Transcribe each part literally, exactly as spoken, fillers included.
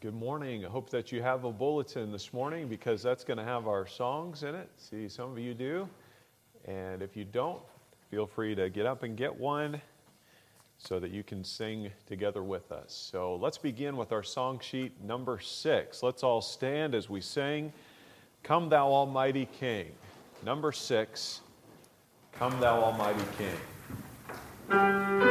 Good morning. I hope that you have a bulletin this morning because that's going to have our songs in it. See, some of you do. And if you don't, feel free to get up and get one so that you can sing together with us. So let's begin with our song sheet number six. Let's all stand as we sing, Come Thou Almighty King. Number six, Come Thou Almighty King.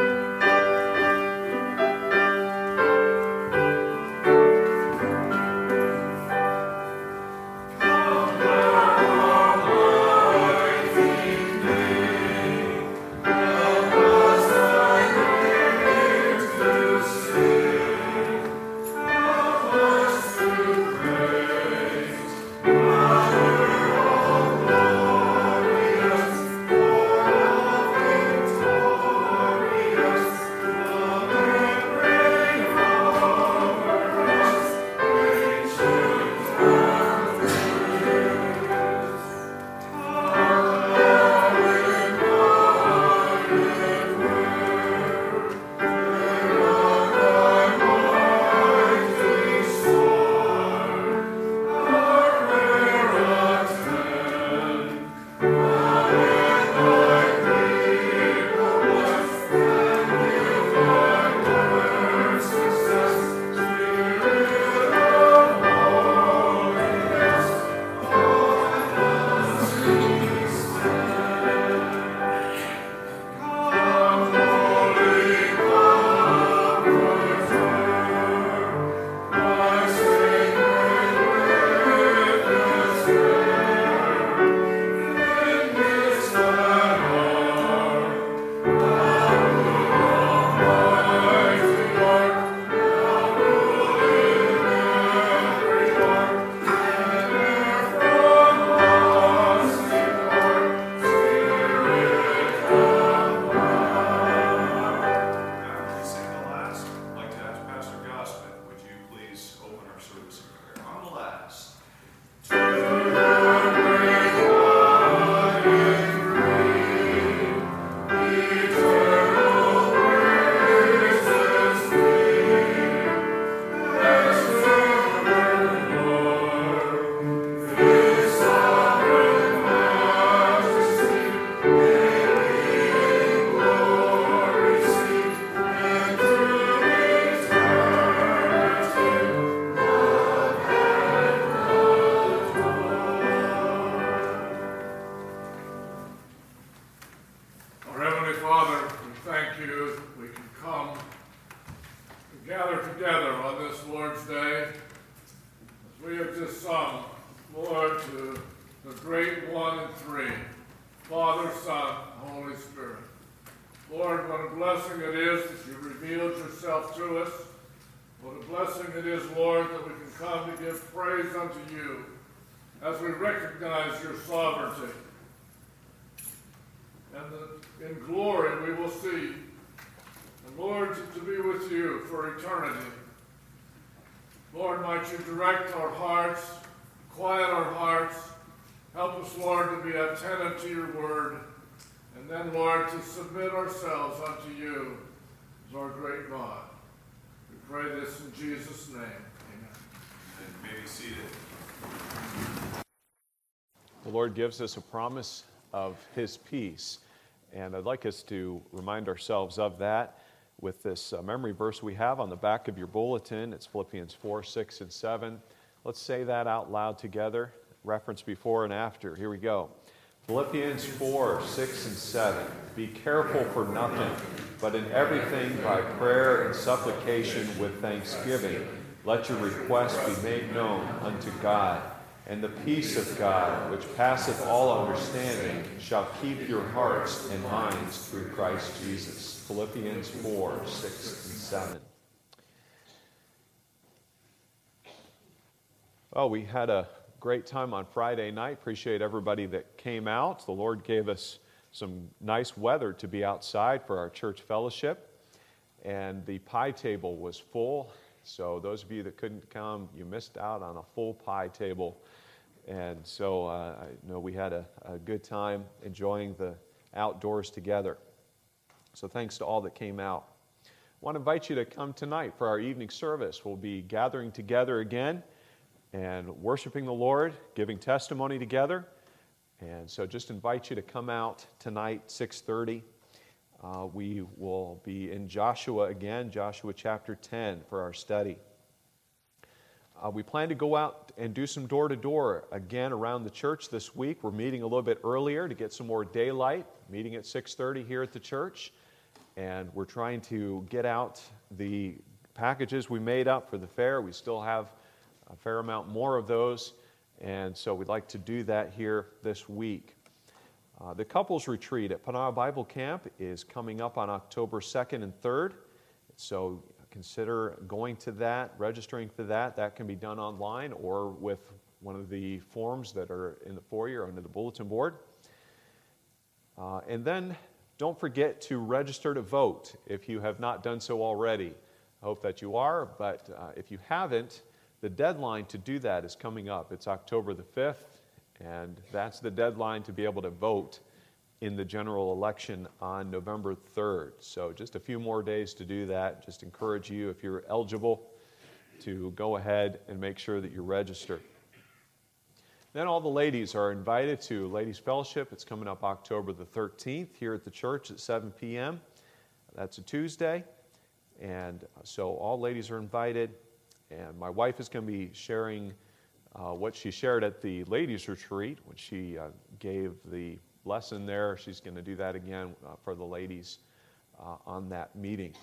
The Lord gives us a promise of His peace, and I'd like us to remind ourselves of that with this uh, memory verse we have on the back of your bulletin. It's Philippians four, six, and seven. Let's say that out loud together, reference before and after. Here we go. Philippians four, six, and seven. Be careful for nothing, but in everything by prayer and supplication with thanksgiving, let your requests be made known unto God. And the peace of God, which passeth all understanding, shall keep your hearts and minds through Christ Jesus. Philippians four, six, and seven. Well, we had a great time on Friday night. Appreciate everybody that came out. The Lord gave us some nice weather to be outside for our church fellowship. And the pie table was full. So those of you that couldn't come, you missed out on a full pie table. And so uh, I know we had a, a good time enjoying the outdoors together. So thanks to all that came out. want to invite you to come tonight for our evening service. We'll be gathering together again and worshiping the Lord, giving testimony together. And so just invite you to come out tonight, six thirty. Uh, we will be in Joshua again, Joshua chapter ten for our study. Uh, we plan to go out and do some door-to-door again around the church this week. We're meeting a little bit earlier to get some more daylight, meeting at six thirty here at the church. And we're trying to get out the packages we made up for the fair. We still have a fair amount more of those, and so we'd like to do that here this week. Uh, the couples retreat at Panawa Bible Camp is coming up on October second and third, so consider going to that, registering for that. That can be done online or with one of the forms that are in the foyer under the bulletin board. Uh, and then don't forget to register to vote if you have not done so already. I hope that you are, but uh, if you haven't, the deadline to do that is coming up. It's October the fifth, and that's the deadline to be able to vote in the general election on November third. So just a few more days to do that. Just encourage you, if you're eligible, to go ahead and make sure that you're registered. Then all the ladies are invited to Ladies Fellowship. It's coming up October the thirteenth here at the church at seven p.m. That's a Tuesday. And so all ladies are invited. And my wife is going to be sharing uh, what she shared at the ladies' retreat when she uh, gave the lesson there. She's going to do that again uh, for the ladies uh, on that meeting.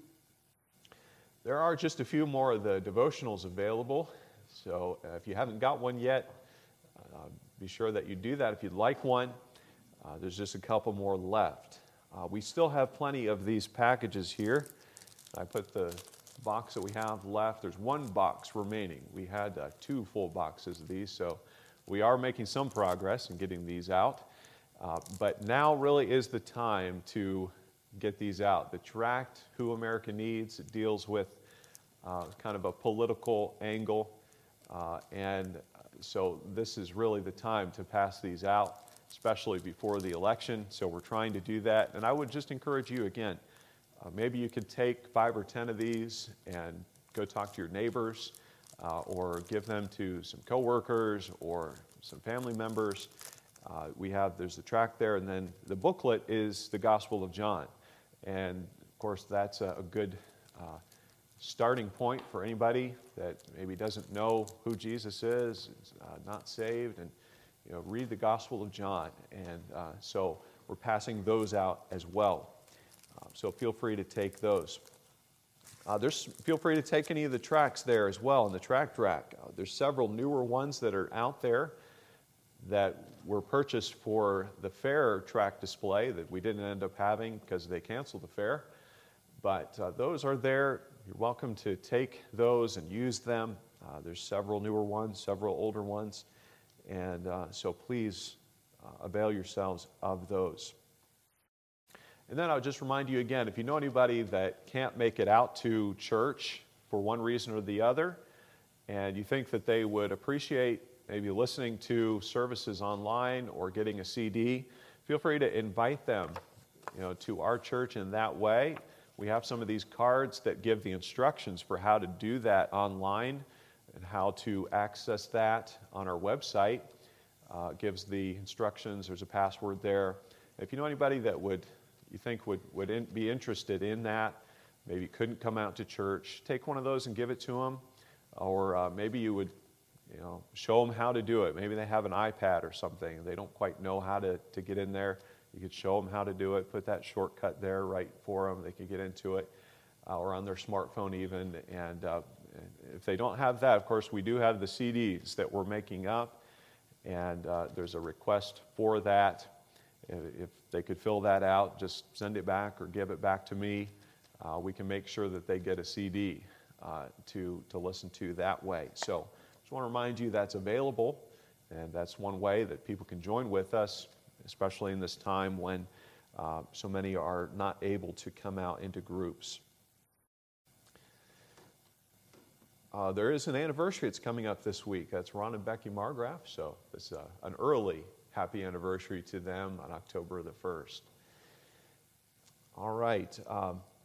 There are just a few more of the devotionals available. So uh, if you haven't got one yet, uh, be sure that you do that if you'd like one. Uh, there's just a couple more left. Uh, we still have plenty of these packages here. I put the box that we have left. There's one box remaining. We had uh, two full boxes of these, so we are making some progress in getting these out. Uh, but now really is the time to get these out. The tract, Who America Needs, it deals with uh, kind of a political angle, uh, and so this is really the time to pass these out, especially before the election. So we're trying to do that, and I would just encourage you again. Uh, maybe you could take five or ten of these and go talk to your neighbors uh, or give them to some coworkers or some family members. Uh, we have, there's the tract there, and then the booklet is the Gospel of John. And of course, that's a, a good uh, starting point for anybody that maybe doesn't know who Jesus is, is uh, not saved, and you know, read the Gospel of John. And uh, so we're passing those out as well. Uh, so feel free to take those. Uh, there's, feel free to take any of the tracts there as well in the tract rack. Uh, there's several newer ones that are out there that were purchased for the fair tract display that we didn't end up having because they canceled the fair. But uh, those are there. You're welcome to take those and use them. Uh, there's several newer ones, several older ones. And uh, so please uh, avail yourselves of those. And then I'll just remind you again, if you know anybody that can't make it out to church for one reason or the other, and you think that they would appreciate maybe listening to services online or getting a C D, feel free to invite them, you know, to our church in that way. We have some of these cards that give the instructions for how to do that online and how to access that on our website. Uh, it gives the instructions. There's a password there. If you know anybody that would you think would, would in, be interested in that, maybe couldn't come out to church, take one of those and give it to them. Or uh, maybe you would you know, show them how to do it. Maybe they have an iPad or something and they don't quite know how to, to get in there. You could show them how to do it, put that shortcut there right for them. They could get into it, uh, or on their smartphone even. And uh, if they don't have that, of course, we do have the C Ds that we're making up, and uh, there's a request for that. If they could fill that out, just send it back or give it back to me. Uh, we can make sure that they get a C D uh, to, to listen to that way. So just want to remind you that's available, and that's one way that people can join with us, especially in this time when uh, so many are not able to come out into groups. Uh, there is an anniversary that's coming up this week. That's Ron and Becky Margraf, so it's uh, an early happy anniversary to them on October the first. All right. Um,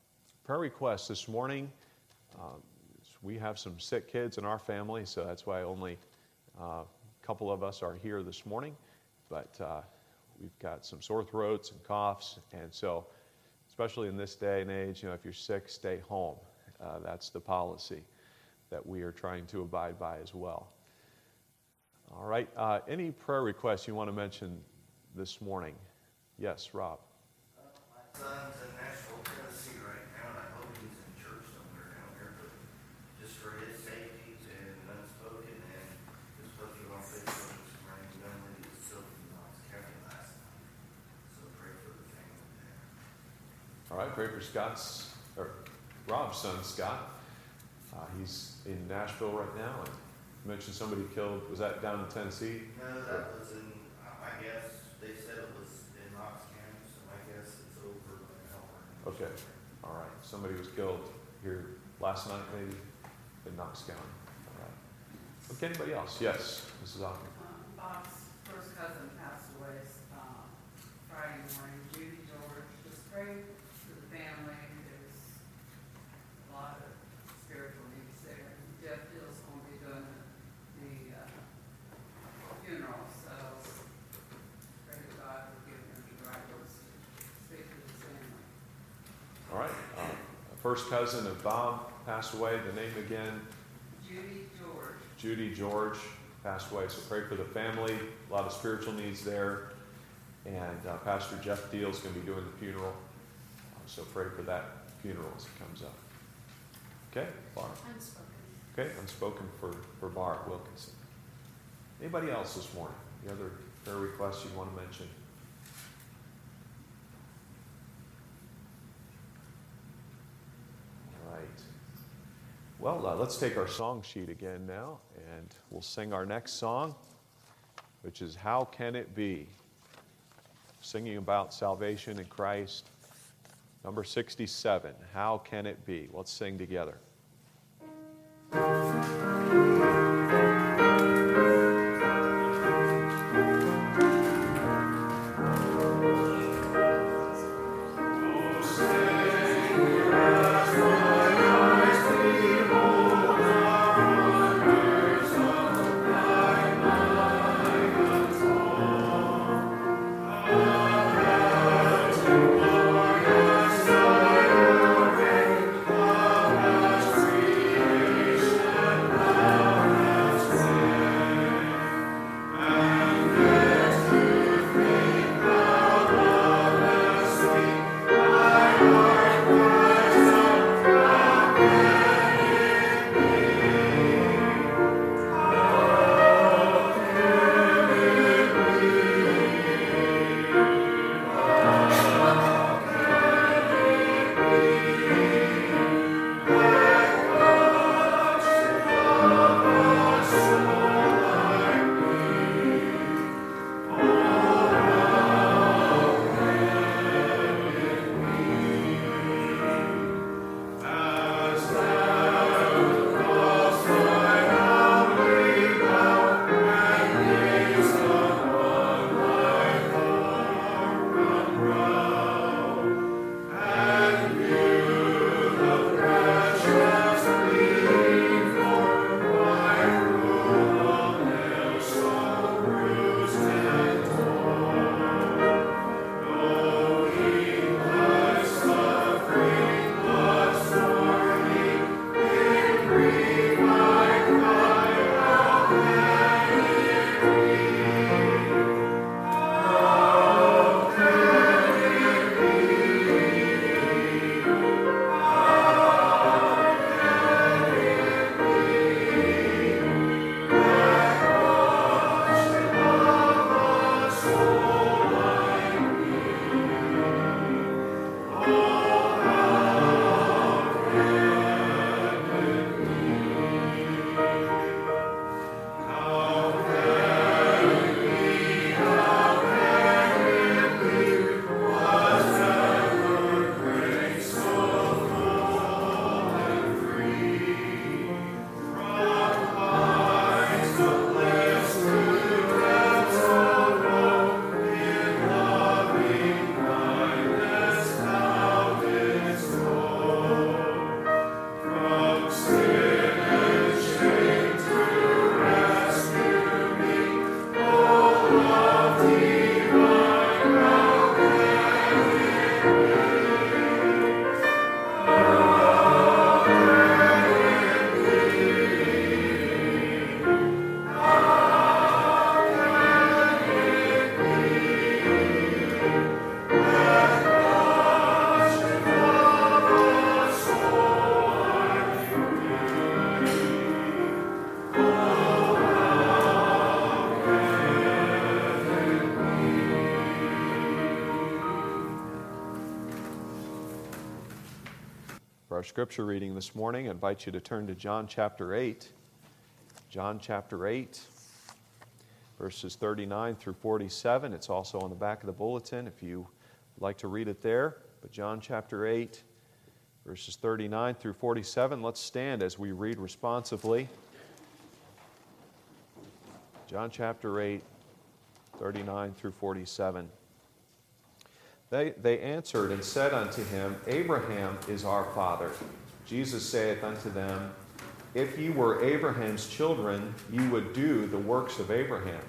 prayer requests this morning. Um, we have some sick kids in our family, so that's why only uh, a couple of us are here this morning. But uh, we've got some sore throats and coughs, and so especially in this day and age, you know, if you're sick, stay home. Uh, that's the policy that we are trying to abide by as well. All right. Uh, any prayer requests you want to mention this morning? Yes, Rob. Uh, my son's in Nashville, Tennessee right now, and I hope he's in church somewhere down here, but just for his safety and unspoken, and just put you on Facebook this morning, remember he was killed in Knox County last night. So pray for the family there. All right, pray for Scott's, or Rob's son, Scott. Uh, he's in Nashville right now, and you mentioned somebody killed. Was that down in Tennessee? No, that was in, I guess, they said it was in Knox County, so I guess it's over by an hour. Okay, all right. Somebody was killed here last night, maybe, in Knox County. All right. Okay, anybody else? Yes, Missus Ocken. Um, Bob's first cousin passed away um, Friday morning. Judy George, just pray for the family. There's a lot of spiritual needs there. Jeff Dill's going to be doing the, the uh, funeral, so pray that God will give him the right words to speak to his family. All right. Uh, first cousin of Bob passed away. The name again? Judy George. Judy George passed away. So pray for the family. A lot of spiritual needs there. And uh, Pastor Jeff Deal is going to be doing the funeral. Uh, so pray for that funeral as it comes up. Okay, Barb. Unspoken. Okay, unspoken for, for Barb Wilkinson. Anybody else this morning? Any other prayer requests you want to mention? All right. Well, uh, let's take our song sheet again now, and we'll sing our next song, which is How Can It Be? Singing about salvation in Christ. Number sixty-seven, How Can It Be? Let's sing together. How scripture reading this morning, I invite you to turn to John chapter eight. John chapter eight, verses thirty-nine through forty-seven. It's also on the back of the bulletin if you would like to read it there. But John chapter eight, verses thirty-nine through forty-seven. Let's stand as we read responsively. John chapter eight, thirty-nine through forty-seven. They, they answered and said unto him, Abraham is our father. Jesus saith unto them, If ye were Abraham's children, ye would do the works of Abraham.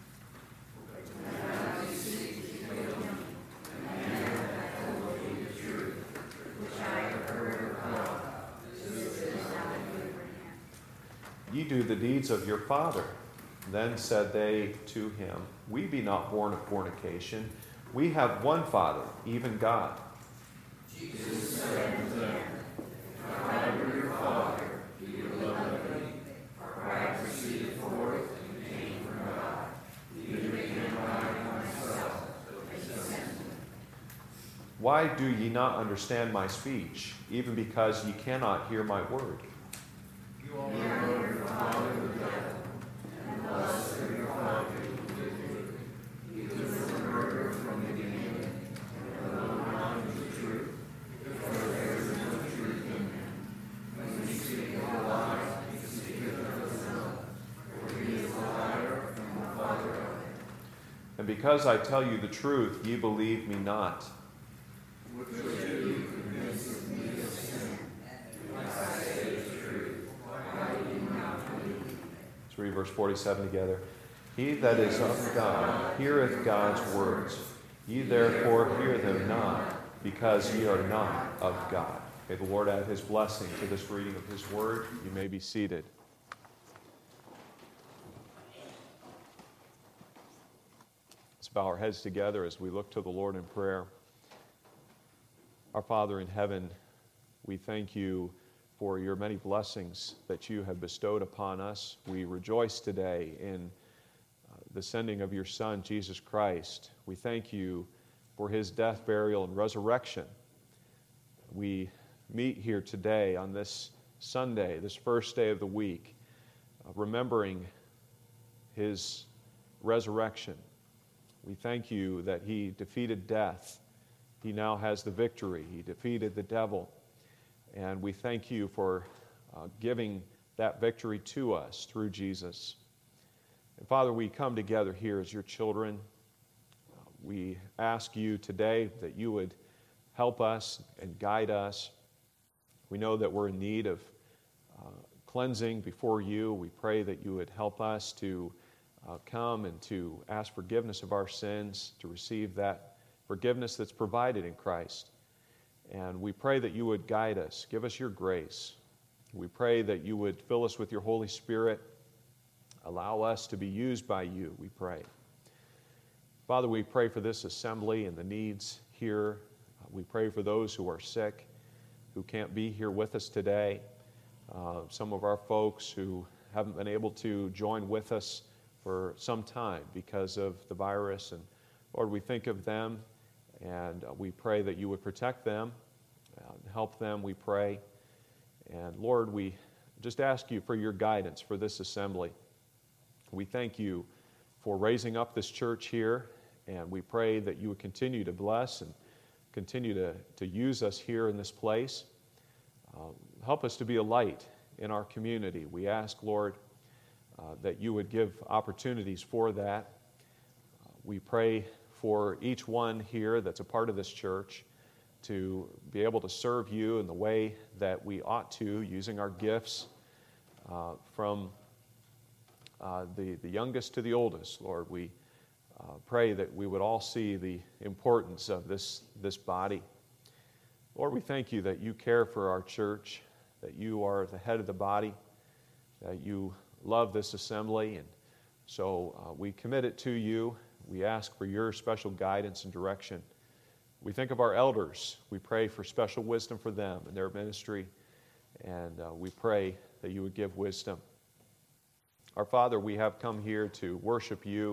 Ye do the deeds of your father. Then said they to him, We be not born of fornication. We have one Father, even God. Jesus said unto them, If I were your father, you would love me, for I proceeded forth and came from God. Neither came I myself, but he sent me. Why do ye not understand my speech, even because ye cannot hear my word? You are your father the devil, and the lust of your father you do. You do the murder from the beginning, and alone knowledge the truth, for there is no truth in him. When he speaketh a lie, he speaketh of himself, for he is a liar from the father of it. And because I tell you the truth, ye believe me not. Which of you convinces me of sin? If I say the truth, why do you not believe me? Let's read verse forty-seven together. He that is of God heareth God's words. Ye therefore hear them not, because ye are not of God. May the Lord add his blessing to this reading of his word. You may be seated. Let's bow our heads together as we look to the Lord in prayer. Our Father in heaven, we thank you for your many blessings that you have bestowed upon us. We rejoice today in uh, the sending of your Son, Jesus Christ. We thank you for his death, burial, and resurrection. We meet here today on this Sunday, this first day of the week, uh, remembering his resurrection. We thank you that he defeated death. He now has the victory. He defeated the devil. And we thank you for uh, giving that victory to us through Jesus. And Father, we come together here as your children. Uh, we ask you today that you would help us and guide us. We know that we're in need of uh, cleansing before you. We pray that you would help us to uh, come and to ask forgiveness of our sins, to receive that forgiveness that's provided in Christ. And we pray that you would guide us, give us your grace. We pray that you would fill us with your Holy Spirit, allow us to be used by you, we pray. Father, we pray for this assembly and the needs here. We pray for those who are sick, who can't be here with us today. Uh, some of our folks who haven't been able to join with us for some time because of the virus. And Lord, we think of them. And uh, we pray that you would protect them, uh, help them, we pray. And Lord, we just ask you for your guidance for this assembly. We thank you for raising up this church here, and we pray that you would continue to bless and continue to, to use us here in this place. Uh, help us to be a light in our community. We ask, Lord, uh, that you would give opportunities for that. Uh, we pray for each one here that's a part of this church to be able to serve you in the way that we ought to, using our gifts uh, from uh, the, the youngest to the oldest. Lord, we uh, pray that we would all see the importance of this, this body. Lord, we thank you that you care for our church, that you are the head of the body, that you love this assembly, and so uh, we commit it to you. We ask for your special guidance and direction. We think of our elders. We pray for special wisdom for them and their ministry, and uh, we pray that you would give wisdom. Our Father, we have come here to worship you,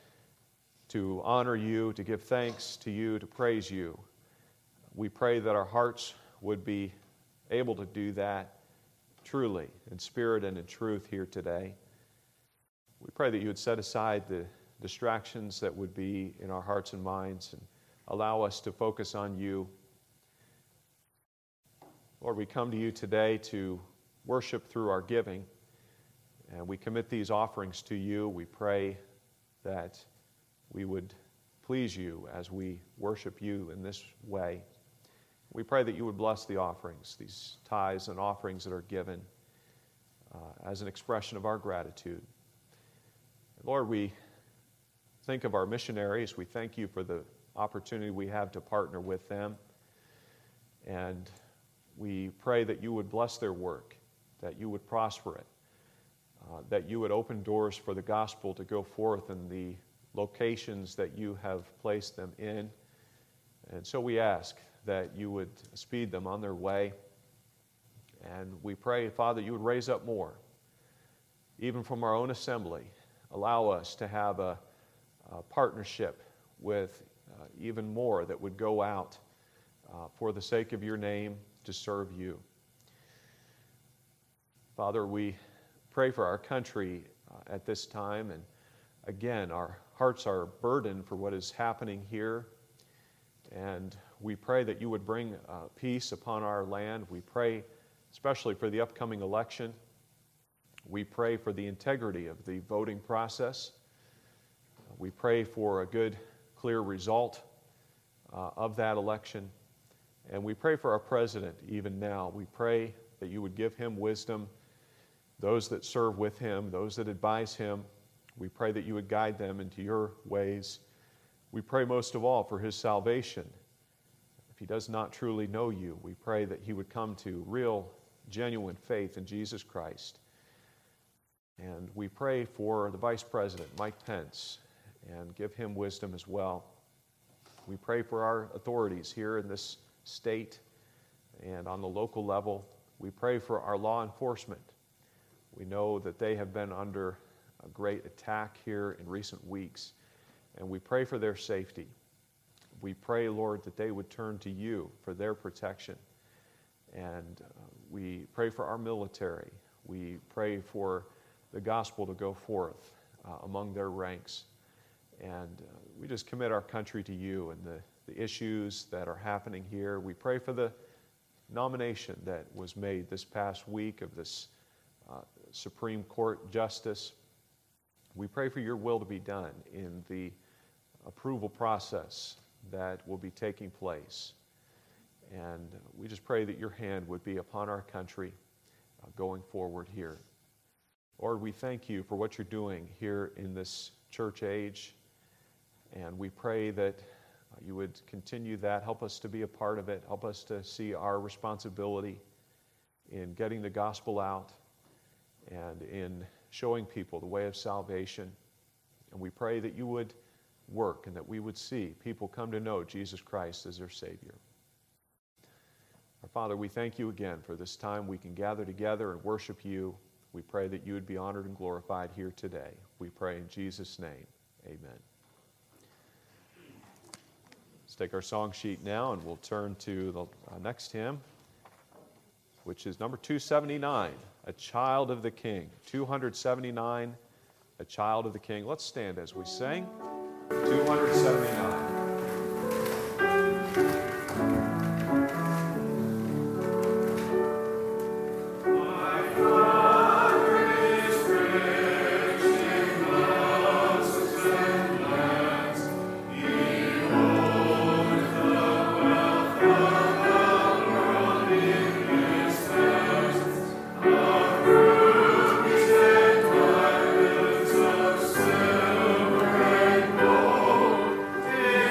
to honor you, to give thanks to you, to praise you. We pray that our hearts would be able to do that truly in spirit and in truth here today. We pray that you would set aside the distractions that would be in our hearts and minds and allow us to focus on you. Lord, we come to you today to worship through our giving, and we commit these offerings to you. We pray that we would please you as we worship you in this way. We pray that you would bless the offerings, these tithes and offerings that are given uh, as an expression of our gratitude. Lord, we think of our missionaries. We thank you for the opportunity we have to partner with them. And we pray that you would bless their work, that you would prosper it, uh, that you would open doors for the gospel to go forth in the locations that you have placed them in. And so we ask that you would speed them on their way. And we pray, Father, you would raise up more, even from our own assembly. Allow us to have a, a partnership with uh, even more that would go out uh, for the sake of your name to serve you. Father, we pray for our country uh, at this time, and again, our hearts are burdened for what is happening here, and we pray that you would bring uh, peace upon our land. We pray especially for the upcoming election. We pray for the integrity of the voting process. We pray for a good, clear result uh, of that election. And we pray for our president even now. We pray that you would give him wisdom, those that serve with him, those that advise him. We pray that you would guide them into your ways. We pray most of all for his salvation. If he does not truly know you, we pray that he would come to real, genuine faith in Jesus Christ. And we pray for the Vice President, Mike Pence, and give him wisdom as well. We pray for our authorities here in this state and on the local level. We pray for our law enforcement. We know that they have been under a great attack here in recent weeks, and we pray for their safety. We pray, Lord, that they would turn to you for their protection. And uh, we pray for our military. We pray for the gospel to go forth uh, among their ranks. And uh, we just commit our country to you and the, the issues that are happening here. We pray for the nomination that was made this past week of this uh, Supreme Court justice. We pray for your will to be done in the approval process that will be taking place. And we just pray that your hand would be upon our country uh, going forward here. Lord, we thank you for what you're doing here in this church age, and we pray that uh, you would continue that. Help us to be a part of it. Help us to see our responsibility in getting the gospel out and in showing people the way of salvation. And we pray that you would work and that we would see people come to know Jesus Christ as their Savior. Our Father, we thank you again for this time we can gather together and worship you. We pray that you would be honored and glorified here today. We pray in Jesus' name. Amen. Let's take our song sheet now and we'll turn to the uh, next hymn, which is number two seventy-nine, A Child of the King. two seventy-nine, A Child of the King. Let's stand as we sing. two seventy-nine. Yeah.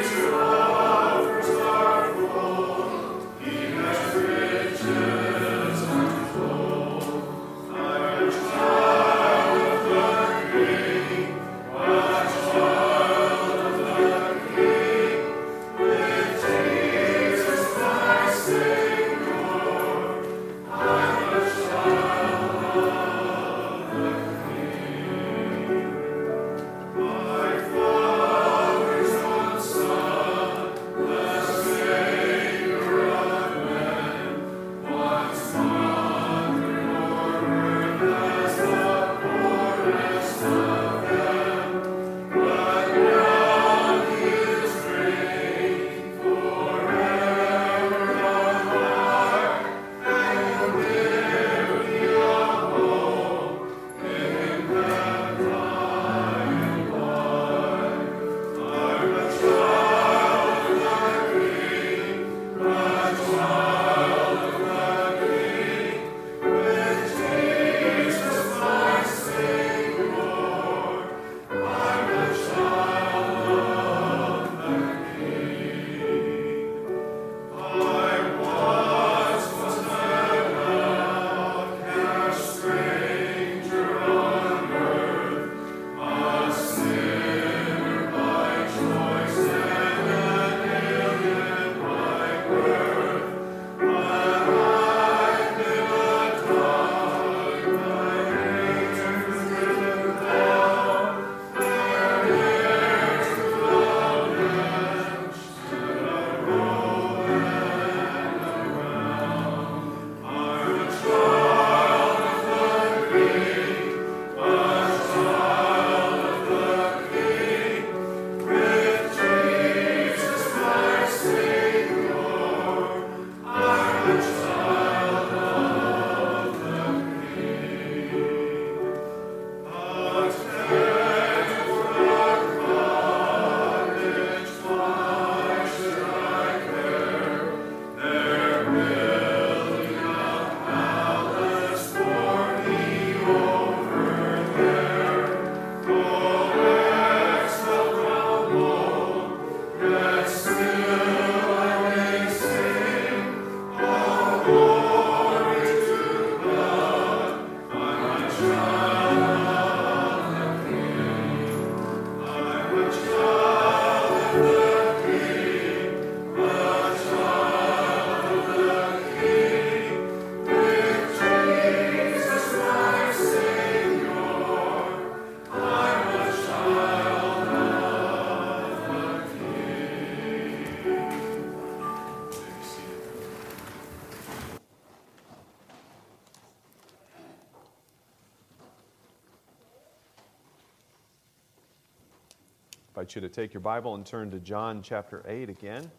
I invite you to take your Bible and turn to John chapter eight again.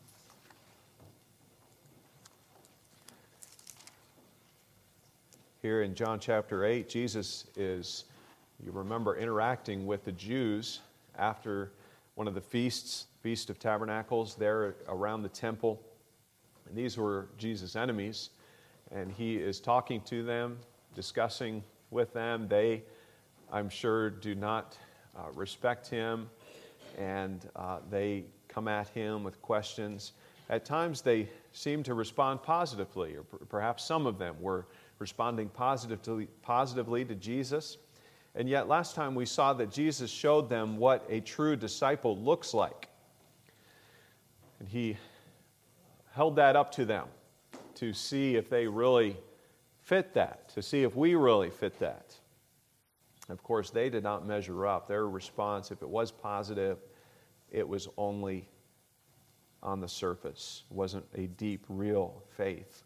Here in John chapter eight, Jesus is, you remember, interacting with the Jews after one of the feasts, Feast of Tabernacles, there around the temple. And these were Jesus' enemies, and he is talking to them, discussing with them. They, I'm sure, do not uh, respect him, and uh, they come at him with questions. At times they seem to respond positively, or p- perhaps some of them were responding positively, positively to Jesus. And yet last time we saw that Jesus showed them what a true disciple looks like. And he held that up to them to see if they really fit that, to see if we really fit that. Of course, they did not measure up. Their response, if it was positive, it was only on the surface. It wasn't a deep, real faith.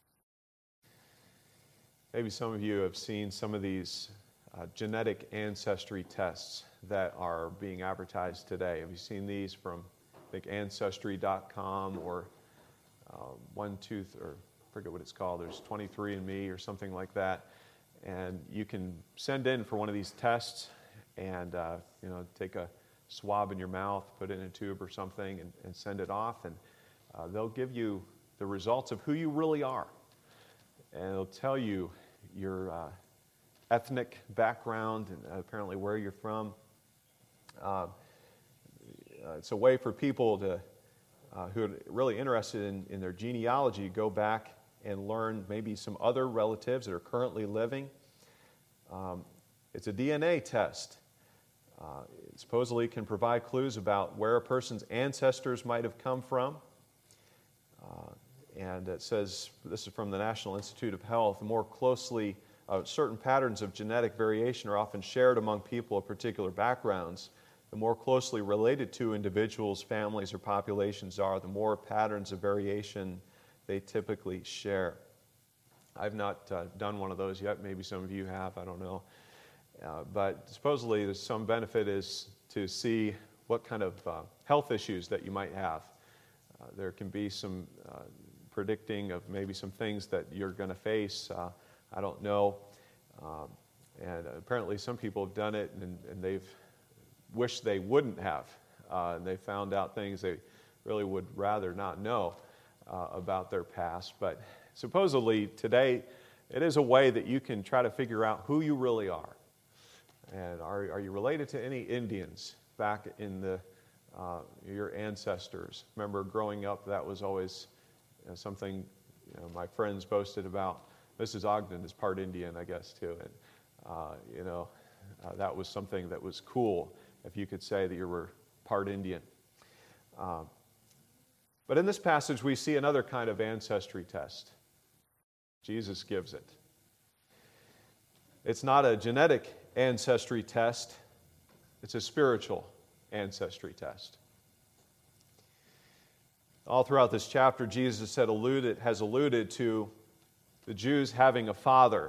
Maybe some of you have seen some of these uh, genetic ancestry tests that are being advertised today. Have you seen these from, I think, Ancestry dot com or uh, One Tooth, or I forget what it's called. There's twenty-three and me or something like that. And you can send in for one of these tests and uh, you know, take a swab in your mouth, put it in a tube or something, and, and send it off. And uh, they'll give you the results of who you really are. And it'll tell you your uh, ethnic background and apparently where you're from. Uh, it's a way for people to, uh, who are really interested in, in their genealogy, go back and learn maybe some other relatives that are currently living. Um, it's a D N A test. Uh, it supposedly can provide clues about where a person's ancestors might have come from. Uh, and it says, this is from the National Institute of Health, more closely, uh, certain patterns of genetic variation are often shared among people of particular backgrounds. The more closely related to individuals, families, or populations are, the more patterns of variation they typically share. I've not uh, done one of those yet. Maybe some of you have. I don't know. Uh, but supposedly there's some benefit is to see what kind of uh, health issues that you might have. Uh, there can be some uh, predicting of maybe some things that you're going to face. Uh, I don't know. Um, and apparently some people have done it and, and they've wished they wouldn't have. Uh, and they found out things they really would rather not know uh, about their past. But supposedly today it is a way that you can try to figure out who you really are. And are, are you related to any Indians back in the uh, your ancestors? Remember growing up, that was always you know, something you know, my friends boasted about. Missus Ogden is part Indian, I guess, too. And, uh, you know, uh, that was something that was cool if you could say that you were part Indian. Um, but in this passage, we see another kind of ancestry test. Jesus gives it. It's not a genetic ancestry test. It's a spiritual ancestry test. All throughout this chapter, Jesus had alluded, has alluded to the Jews having a father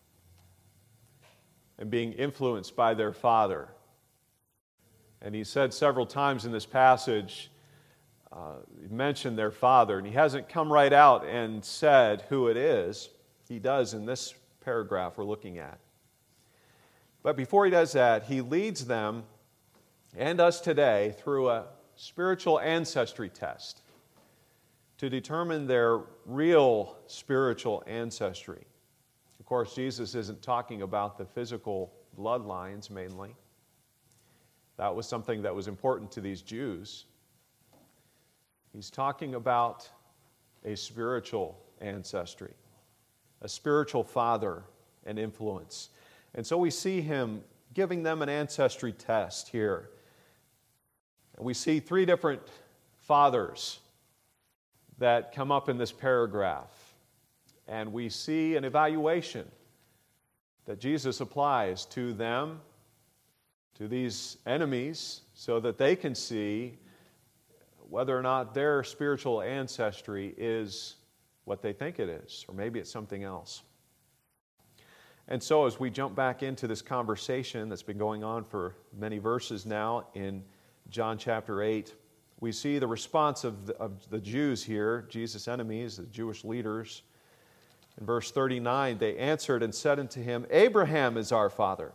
and being influenced by their father. And he said several times in this passage, uh, he mentioned their father, and he hasn't come right out and said who it is. He does in this paragraph we're looking at. But before he does that, he leads them and us today through a spiritual ancestry test to determine their real spiritual ancestry. Of course, Jesus isn't talking about the physical bloodlines mainly. That was something that was important to these Jews. He's talking about a spiritual ancestry, a spiritual father and influence. And so we see him giving them an ancestry test here. And we see three different fathers that come up in this paragraph. And we see an evaluation that Jesus applies to them, to these enemies, so that they can see whether or not their spiritual ancestry is what they think it is, or maybe it's something else. And so as we jump back into this conversation that's been going on for many verses now in John chapter eight, we see the response of the, of the Jews here, Jesus' enemies, the Jewish leaders. In verse thirty-nine, they answered and said unto him, Abraham is our father.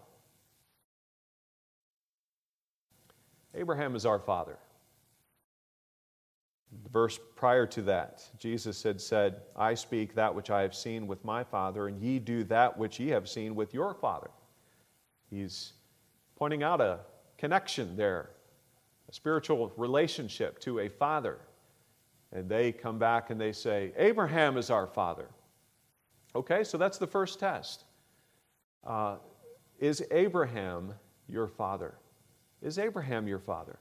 Abraham is our father. The verse prior to that, Jesus had said, I speak that which I have seen with my Father, and ye do that which ye have seen with your father. He's pointing out a connection there, a spiritual relationship to a father. And they come back and they say, Abraham is our father. Okay, so that's the first test. Uh, is Abraham your father? Is Abraham your father?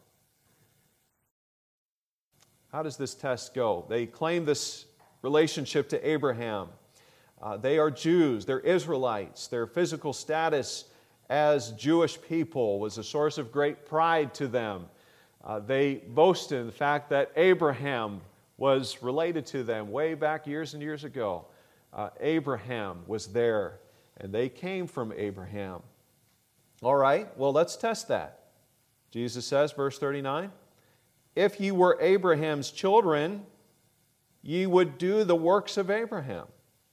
How does this test go? They claim this relationship to Abraham. Uh, they are Jews, they're Israelites. Their physical status as Jewish people was a source of great pride to them. Uh, they boasted in the fact that Abraham was related to them way back years and years ago. Uh, Abraham was there, and they came from Abraham. All right, well, let's test that. Jesus says, verse thirty-nine, if ye were Abraham's children, ye would do the works of Abraham.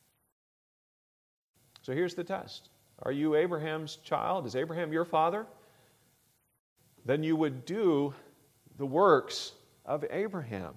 So here's the test. Are you Abraham's child? Is Abraham your father? Then you would do the works of Abraham.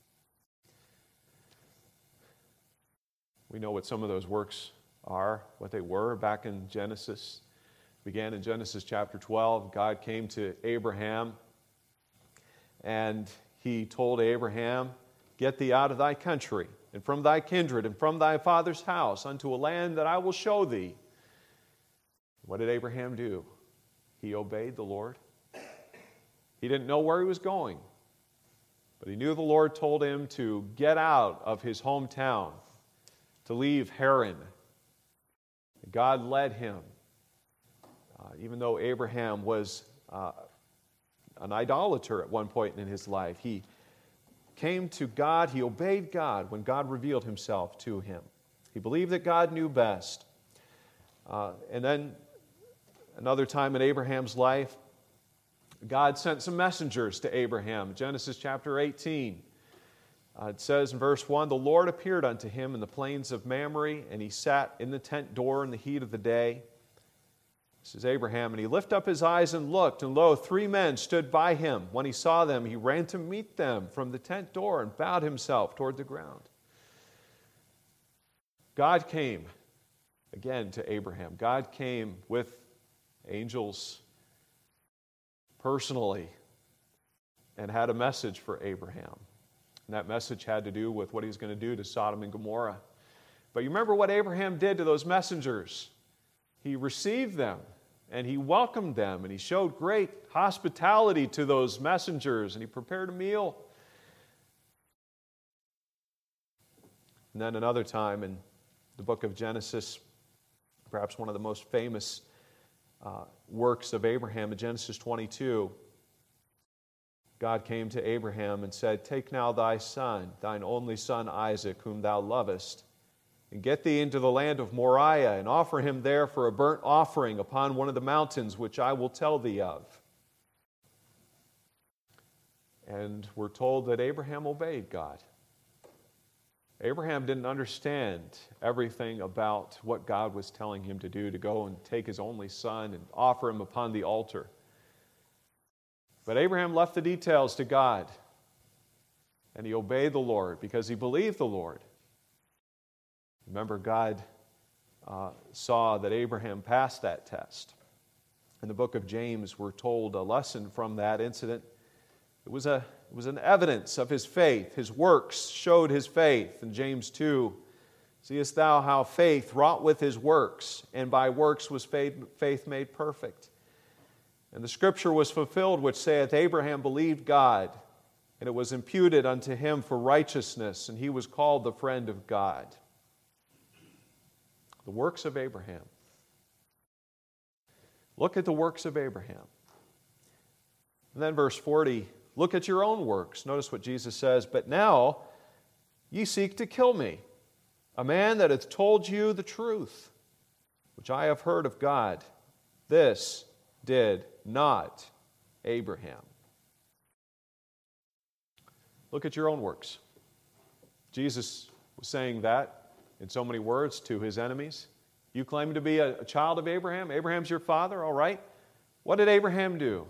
We know what some of those works are, what they were back in Genesis. It began in Genesis chapter twelve. God came to Abraham and he told Abraham, get thee out of thy country, and from thy kindred, and from thy father's house, unto a land that I will show thee. What did Abraham do? He obeyed the Lord. He didn't know where he was going, but he knew the Lord told him to get out of his hometown, to leave Haran. God led him. Uh, even though Abraham was uh, an idolater at one point in his life, he came to God, he obeyed God when God revealed himself to him. He believed that God knew best. Uh, and then another time in Abraham's life, God sent some messengers to Abraham. Genesis chapter eighteen. Uh, it says in verse one, the Lord appeared unto him in the plains of Mamre, and he sat in the tent door in the heat of the day. This is Abraham, and he lifted up his eyes and looked, and lo, three men stood by him. When he saw them, he ran to meet them from the tent door and bowed himself toward the ground. God came again to Abraham. God came with angels personally and had a message for Abraham. And that message had to do with what he was going to do to Sodom and Gomorrah. But you remember what Abraham did to those messengers? He received them, and he welcomed them, and he showed great hospitality to those messengers, and he prepared a meal. And then another time in the book of Genesis, perhaps one of the most famous uh, works of Abraham, in Genesis twenty-two, God came to Abraham and said, take now thy son, thine only son Isaac, whom thou lovest, and get thee into the land of Moriah, and offer him there for a burnt offering upon one of the mountains which I will tell thee of. And we're told that Abraham obeyed God. Abraham didn't understand everything about what God was telling him to do, to go and take his only son and offer him upon the altar. But Abraham left the details to God, and he obeyed the Lord because he believed the Lord. Remember, God uh, saw that Abraham passed that test. In the book of James, we're told a lesson from that incident. It was, a, it was an evidence of his faith. His works showed his faith. In James two, seest thou how faith wrought with his works, and by works was faith, faith made perfect. And the scripture was fulfilled, which saith, Abraham believed God, and it was imputed unto him for righteousness, and he was called the friend of God. The works of Abraham. Look at the works of Abraham. And then verse forty, look at your own works. Notice what Jesus says, but now ye seek to kill me, a man that hath told you the truth, which I have heard of God. This did not Abraham. Look at your own works. Jesus was saying that in so many words to his enemies. You claim to be a, a child of Abraham. Abraham's your father, all right. What did Abraham do?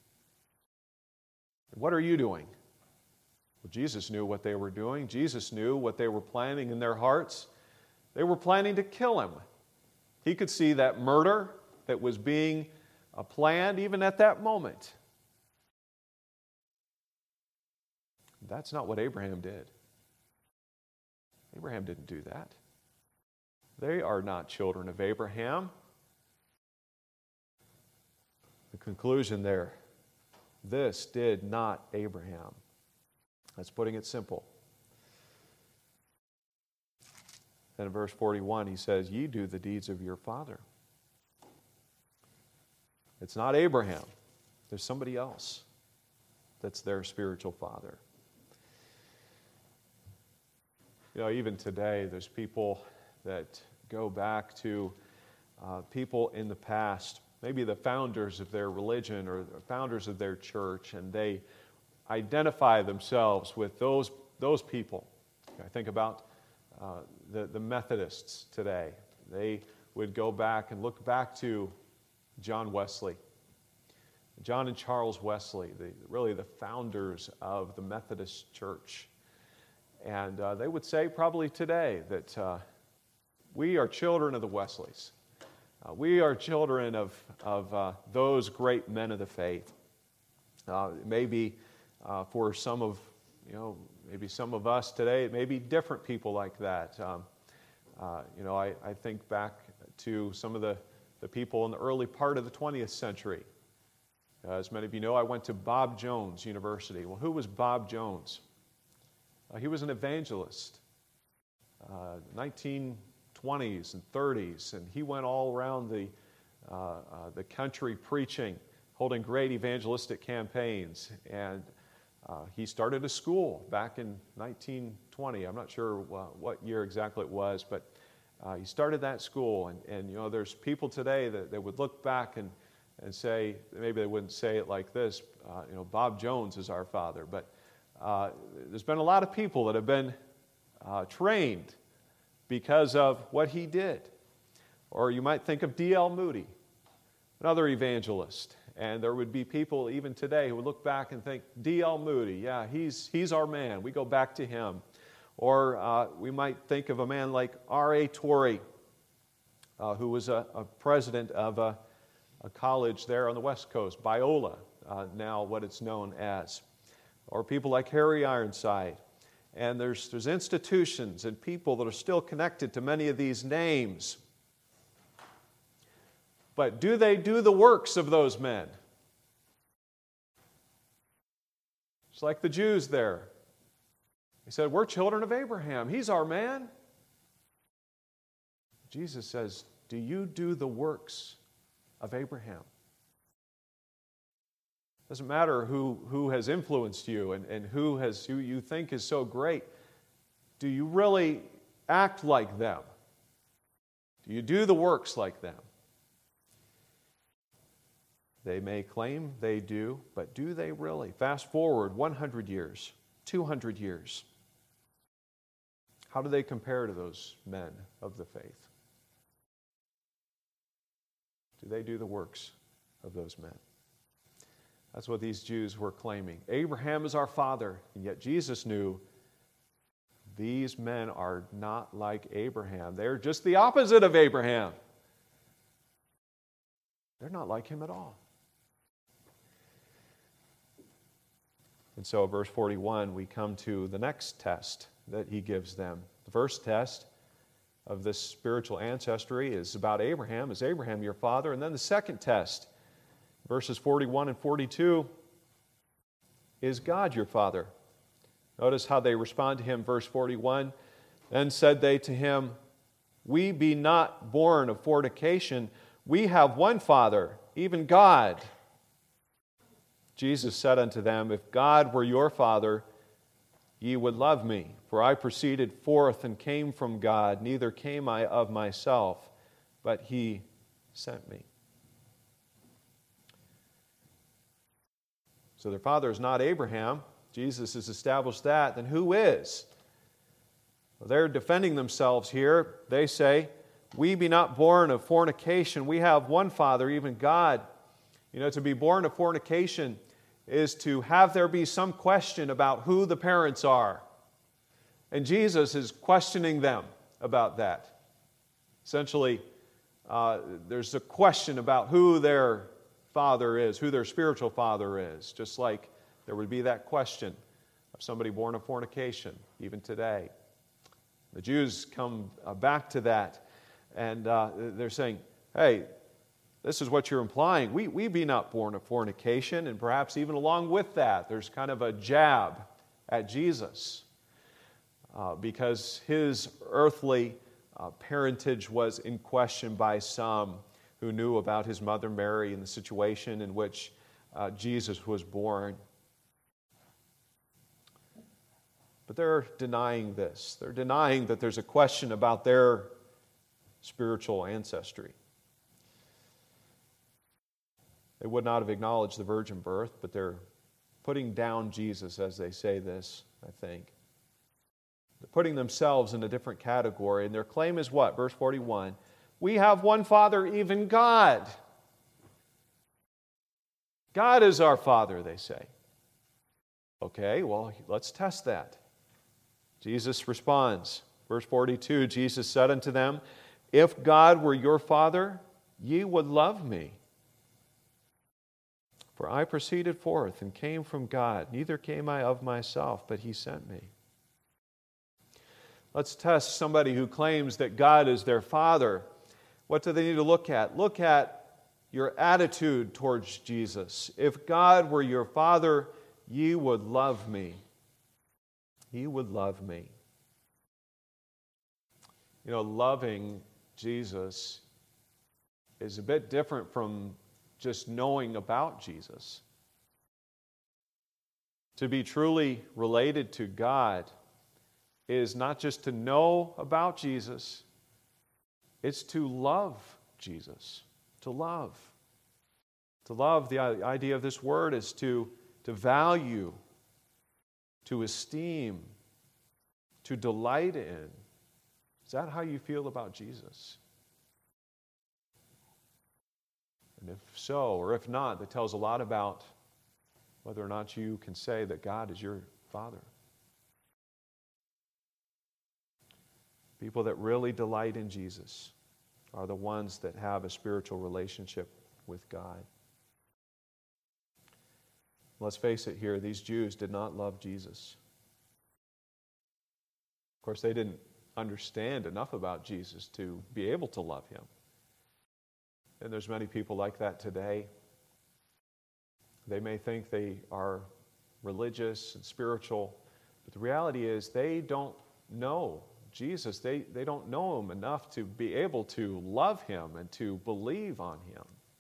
What are you doing? Well, Jesus knew what they were doing. Jesus knew what they were planning in their hearts. They were planning to kill him. He could see that murder that was being uh, planned even at that moment. That's not what Abraham did. Abraham didn't do that. They are not children of Abraham. The conclusion there, this did not Abraham. That's putting it simple. Then in verse forty-one, he says, ye do the deeds of your father. It's not Abraham. There's somebody else that's their spiritual father. You know, even today, there's people that go back to uh, people in the past, maybe the founders of their religion or the founders of their church, and they identify themselves with those, those people. I think about uh, the, the Methodists today. They would go back and look back to John Wesley. John and Charles Wesley, the, really the founders of the Methodist Church. And uh, they would say probably today that uh, we are children of the Wesleys. Uh, we are children of, of uh, those great men of the faith. Uh, maybe uh, for some of, you know, maybe some of us today, it may be different people like that. Um, uh, you know, I, I think back to some of the, the people in the early part of the twentieth century. Uh, as many of you know, I went to Bob Jones University. Well, who was Bob Jones? Uh, he was an evangelist, uh, nineteen twenties and thirties, and he went all around the, uh, uh, the country preaching, holding great evangelistic campaigns. And uh, he started a school back in nineteen twenty. I'm not sure uh, what year exactly it was, but uh, he started that school. And, and you know, there's people today that, that would look back and, and say, maybe they wouldn't say it like this, uh, you know, Bob Jones is our father, but Uh, there's been a lot of people that have been uh, trained because of what he did. Or you might think of D L Moody, another evangelist. And there would be people even today who would look back and think, D L Moody, yeah, he's, he's our man. We go back to him. Or uh, we might think of a man like R A Torrey, uh, who was a, a president of a, a college there on the West Coast, Biola, uh, now what it's known as. Or people like Harry Ironside. And there's, there's institutions and people that are still connected to many of these names. But do they do the works of those men? It's like the Jews there. They said, we're children of Abraham. He's our man. Jesus says, do you do the works of Abraham? Doesn't matter who, who has influenced you and, and who, has, who you think is so great. Do you really act like them? Do you do the works like them? They may claim they do, but do they really? Fast forward one hundred years, two hundred years. How do they compare to those men of the faith? Do they do the works of those men? That's what these Jews were claiming. Abraham is our father, and yet Jesus knew these men are not like Abraham. They're just the opposite of Abraham. They're not like him at all. And so, verse forty-one, we come to the next test that he gives them. The first test of this spiritual ancestry is about Abraham. Is Abraham your father? And then the second test, verses forty-one and forty-two, is God your father? Notice how they respond to him, verse forty-one. Then said they to him, we be not born of fornication. We have one Father, even God. Jesus said unto them, if God were your Father, ye would love me, for I proceeded forth and came from God, neither came I of myself, but he sent me. So their father is not Abraham. Jesus has established that, then who is? Well, they're defending themselves here. They say, we be not born of fornication. We have one Father, even God. You know, to be born of fornication is to have there be some question about who the parents are. And Jesus is questioning them about that. Essentially, uh, there's a question about who their father is, who their spiritual father is, just like there would be that question of somebody born of fornication, even today. The Jews come uh, back to that, and uh, they're saying, hey, this is what you're implying. We, we be not born of fornication, and perhaps even along with that, there's kind of a jab at Jesus uh, because his earthly uh, parentage was in question by some who knew about his mother Mary and the situation in which uh, Jesus was born. But they're denying this. They're denying that there's a question about their spiritual ancestry. They would not have acknowledged the virgin birth, but they're putting down Jesus as they say this, I think. They're putting themselves in a different category, and their claim is what? Verse forty-one, we have one Father, even God. God is our Father, they say. Okay, well, let's test that. Jesus responds, verse forty-two, Jesus said unto them, if God were your Father, ye would love me. For I proceeded forth and came from God, neither came I of myself, but he sent me. Let's test somebody who claims that God is their Father. What do they need to look at? Look at your attitude towards Jesus. If God were your Father, ye would love me. He would love me. You know, loving Jesus is a bit different from just knowing about Jesus. To be truly related to God is not just to know about Jesus, it's to love Jesus. To love. To love, the idea of this word is to, to value, to esteem, to delight in. Is that how you feel about Jesus? And if so, or if not, that tells a lot about whether or not you can say that God is your Father. People that really delight in Jesus are the ones that have a spiritual relationship with God. Let's face it here, these Jews did not love Jesus. Of course, they didn't understand enough about Jesus to be able to love him. And there's many people like that today. They may think they are religious and spiritual, but the reality is they don't know Jesus. They, they don't know him enough to be able to love him and to believe on him.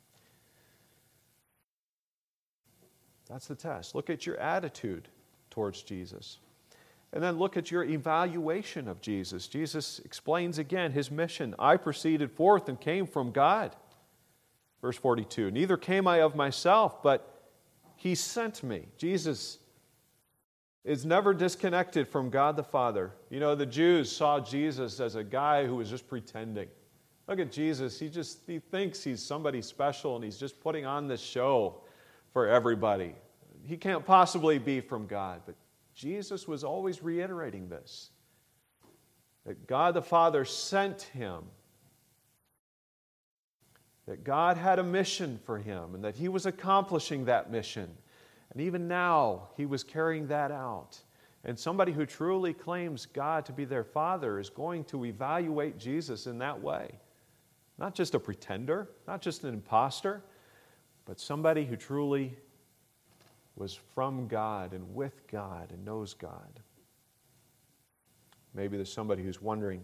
That's the test. Look at your attitude towards Jesus. And then look at your evaluation of Jesus. Jesus explains again his mission. I proceeded forth and came from God. Verse forty-two, neither came I of myself, but he sent me. Jesus is never disconnected from God the Father. You know, the Jews saw Jesus as a guy who was just pretending. Look at Jesus. He just he thinks he's somebody special, and he's just putting on this show for everybody. He can't possibly be from God. But Jesus was always reiterating this, that God the Father sent him, that God had a mission for him, and that he was accomplishing that mission. And even now, he was carrying that out. And somebody who truly claims God to be their Father is going to evaluate Jesus in that way. Not just a pretender, not just an imposter, but somebody who truly was from God and with God and knows God. Maybe there's somebody who's wondering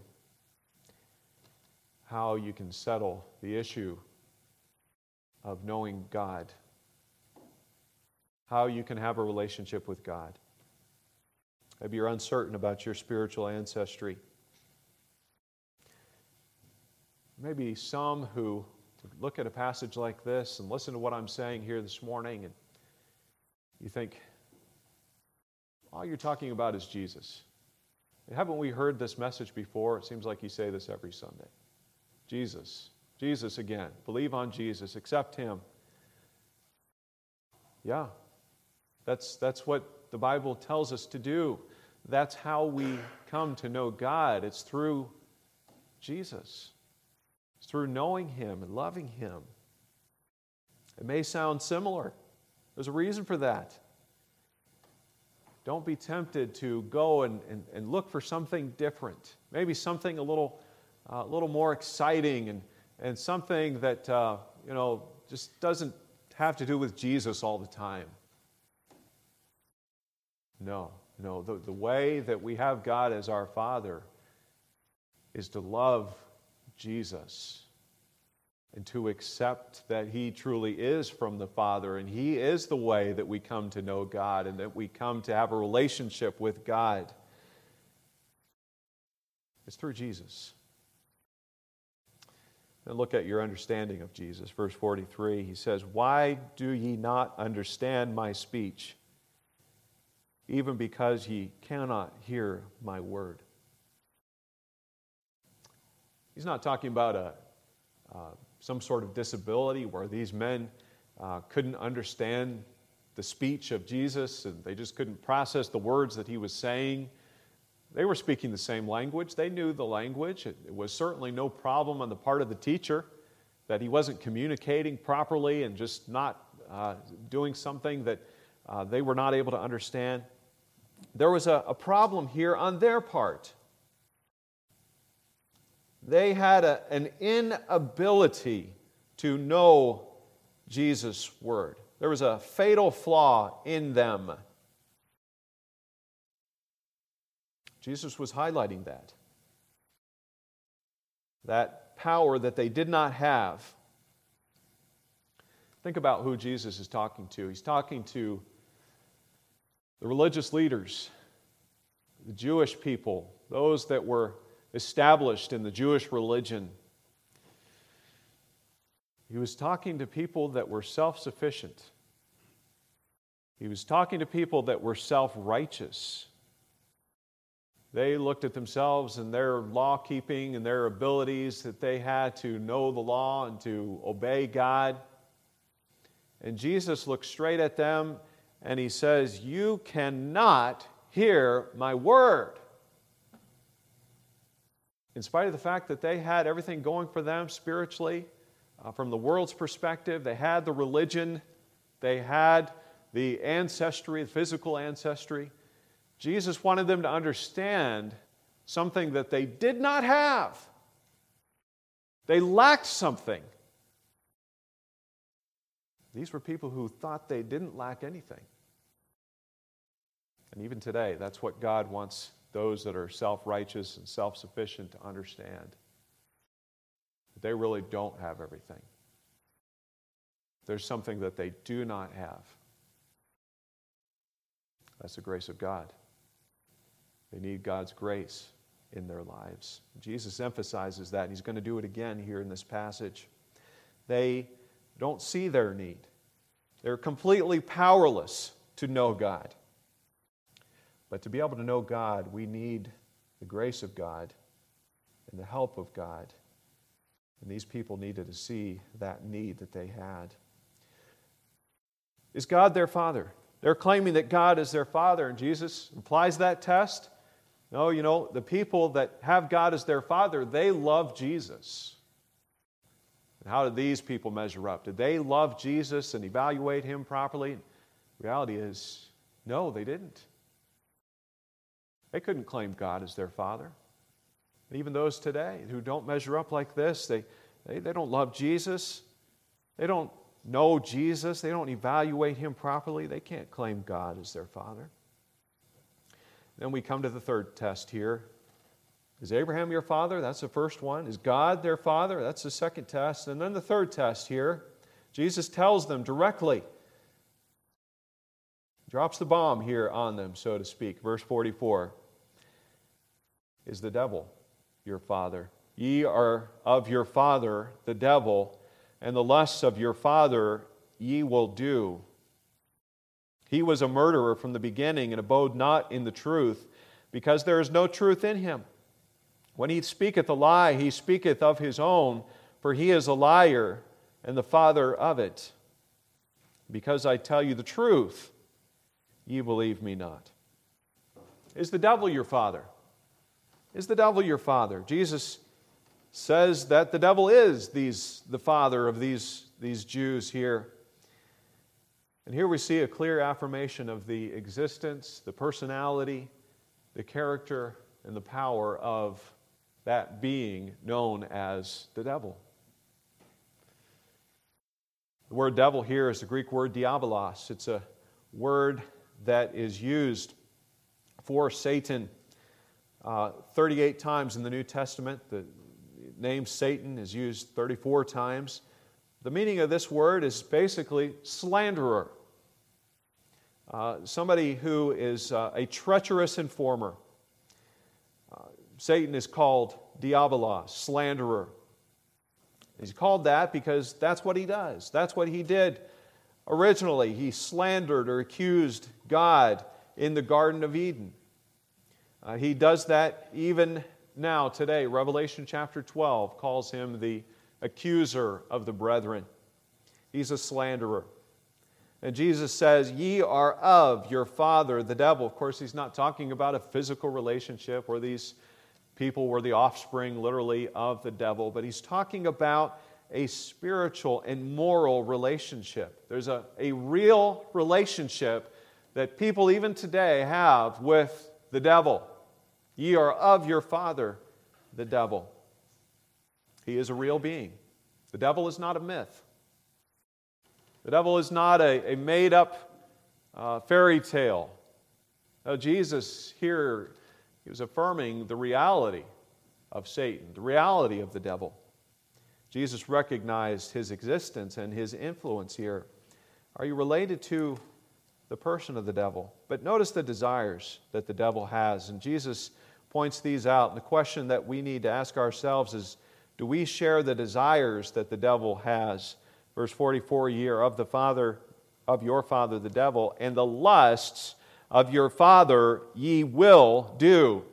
how you can settle the issue of knowing God, how you can have a relationship with God. Maybe you're uncertain about your spiritual ancestry. Maybe some who look at a passage like this and listen to what I'm saying here this morning, and you think, all you're talking about is Jesus. Haven't we heard this message before? It seems like you say this every Sunday. Jesus. Jesus again. Believe on Jesus. Accept Him. Yeah. That's, that's what the Bible tells us to do. That's how we come to know God. It's through Jesus. It's through knowing Him and loving Him. It may sound similar. There's a reason for that. Don't be tempted to go and, and, and look for something different. Maybe something a little, uh, little more exciting and, and something that uh, you know just doesn't have to do with Jesus all the time. No, no. The, the way that we have God as our Father is to love Jesus and to accept that He truly is from the Father, and He is the way that we come to know God and that we come to have a relationship with God. It's through Jesus. And look at your understanding of Jesus. Verse forty-three, he says, "Why do ye not understand my speech? Even because ye cannot hear my word." He's not talking about a uh, some sort of disability where these men uh, couldn't understand the speech of Jesus and they just couldn't process the words that He was saying. They were speaking the same language. They knew the language. It, it was certainly no problem on the part of the teacher that he wasn't communicating properly and just not uh, doing something that uh, they were not able to understand. There was a, a problem here on their part. They had a, an inability to know Jesus' word. There was a fatal flaw in them. Jesus was highlighting that. That power that they did not have. Think about who Jesus is talking to. He's talking to the religious leaders, the Jewish people, those that were established in the Jewish religion. He was talking to people that were self-sufficient. He was talking to people that were self-righteous. They looked at themselves and their law-keeping and their abilities that they had to know the law and to obey God. And Jesus looked straight at them and He says, "You cannot hear my word." In spite of the fact that they had everything going for them spiritually, uh, from the world's perspective, they had the religion, they had the ancestry, the physical ancestry, Jesus wanted them to understand something that they did not have. They lacked something. These were people who thought they didn't lack anything. And even today, that's what God wants those that are self-righteous and self-sufficient to understand. They really don't have everything. There's something that they do not have. That's the grace of God. They need God's grace in their lives. Jesus emphasizes that, and He's going to do it again here in this passage. They don't see their need. They're completely powerless to know God. But to be able to know God, we need the grace of God and the help of God. And these people needed to see that need that they had. Is God their Father? They're claiming that God is their Father, and Jesus applies that test. No, you know, the people that have God as their Father, they love Jesus. And how did these people measure up? Did they love Jesus and evaluate Him properly? The reality is, no, they didn't. They couldn't claim God as their Father. And even those today who don't measure up like this, they, they, they don't love Jesus. They don't know Jesus. They don't evaluate Him properly. They can't claim God as their Father. Then we come to the third test here. Is Abraham your father? That's the first one. Is God their Father? That's the second test. And then the third test here, Jesus tells them directly, drops the bomb here on them, so to speak. Verse forty-four. Is the devil your father? Ye are of your father, the devil, and the lusts of your father ye will do. He was a murderer from the beginning and abode not in the truth, because there is no truth in him. When he speaketh a lie, he speaketh of his own, for he is a liar and the father of it. Because I tell you the truth, ye believe me not. Is the devil your father? Is the devil your father? Jesus says that the devil is these, the father of these, these Jews here. And here we see a clear affirmation of the existence, the personality, the character, and the power of that being known as the devil. The word devil here is the Greek word diabolos. It's a word that is used for Satan uh, thirty-eight times in the New Testament. The name Satan is used thirty-four times. The meaning of this word is basically slanderer. Uh, somebody who is uh, a treacherous informer. Uh, Satan is called diabolos, slanderer. He's called that because that's what he does. That's what he did originally. He slandered or accused God in the Garden of Eden. Uh, he does that even now, today. Revelation chapter twelve calls him the accuser of the brethren. He's a slanderer. And Jesus says, ye are of your father, the devil. Of course, he's not talking about a physical relationship where these people were the offspring, literally, of the devil, but he's talking about a spiritual and moral relationship. There's a, a real relationship that people even today have with the devil. Ye are of your father, the devil. He is a real being. The devil is not a myth. The devil is not a, a made-up uh, fairy tale. Now, Jesus here, he was affirming the reality of Satan, the reality of the devil. Jesus recognized his existence and his influence here. Are you related to the person of the devil? But notice the desires that the devil has, and Jesus points these out. And the question that we need to ask ourselves is, do we share the desires that the devil has? Verse forty-four, ye are of the father of your father the devil, and the lusts of your father ye will do.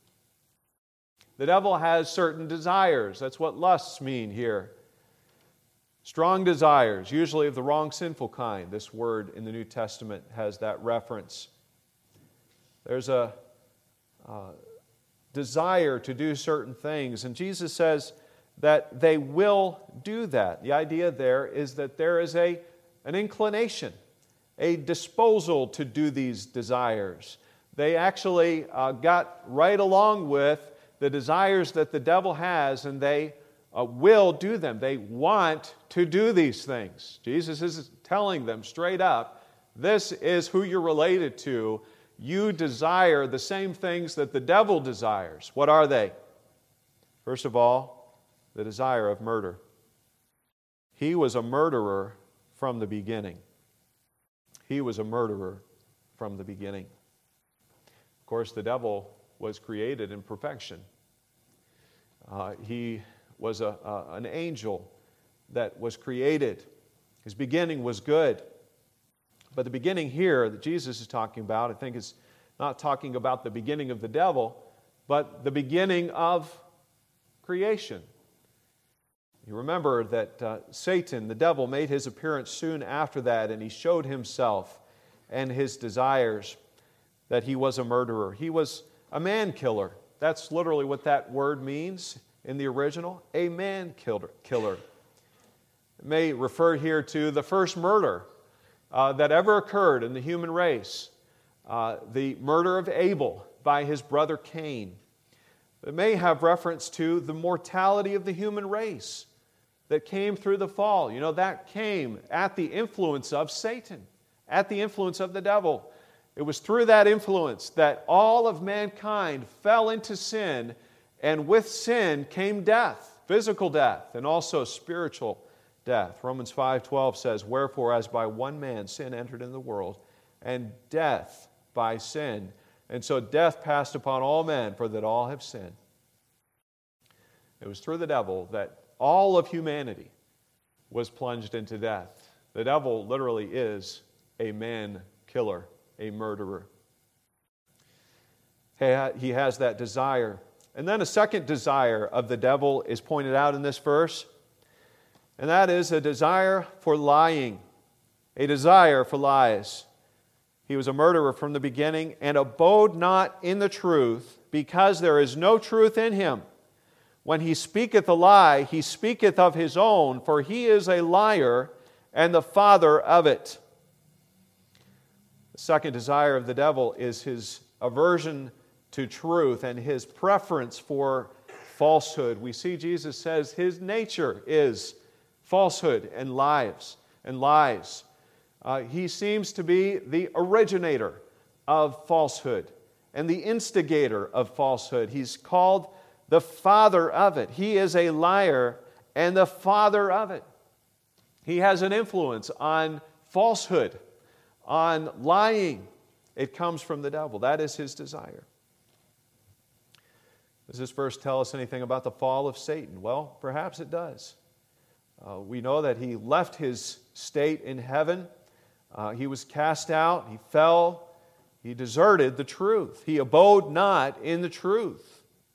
The devil has certain desires. That's what lusts mean here. Strong desires, usually of the wrong sinful kind. This word in the New Testament has that reference. There's a uh, desire to do certain things, and Jesus says that they will do that. The idea there is that there is a, an inclination, a disposal to do these desires. They actually uh, got right along with the desires that the devil has, and they uh, will do them. They want to do these things. Jesus is telling them straight up, this is who you're related to. You desire the same things that the devil desires. What are they? First of all, the desire of murder. He was a murderer from the beginning. He was a murderer from the beginning. Of course, the devil was created in perfection. Uh, he was a, uh, an angel that was created. His beginning was good. But the beginning here that Jesus is talking about, I think, is not talking about the beginning of the devil, but the beginning of creation. You remember that uh, Satan, the devil, made his appearance soon after that, and he showed himself and his desires that he was a murderer. He was a man-killer. That's literally what that word means in the original, a man-killer. Killer. It may refer here to the first murder uh, that ever occurred in the human race, uh, the murder of Abel by his brother Cain. It may have reference to the mortality of the human race that came through the fall. You know, that came at the influence of Satan, at the influence of the devil. It was through that influence that all of mankind fell into sin, and with sin came death, physical death, and also spiritual death. Romans five twelve says, wherefore as by one man sin entered into the world, and death by sin. And so death passed upon all men, for that all have sinned. It was through the devil that all of humanity was plunged into death. The devil literally is a man killer, a murderer. He has that desire. And then a second desire of the devil is pointed out in this verse, and that is a desire for lying, a desire for lies. He was a murderer from the beginning and abode not in the truth, because there is no truth in him. When he speaketh a lie, he speaketh of his own, for he is a liar and the father of it. The second desire of the devil is his aversion to truth and his preference for falsehood. We see Jesus says his nature is falsehood and lies and lies. Uh, he seems to be the originator of falsehood and the instigator of falsehood. He's called the father of it. He is a liar and the father of it. He has an influence on falsehood, on lying. It comes from the devil. That is his desire. Does this verse tell us anything about the fall of Satan? Well, perhaps it does. Uh, we know that he left his state in heaven. Uh, he was cast out. He fell. He deserted the truth. He abode not in the truth.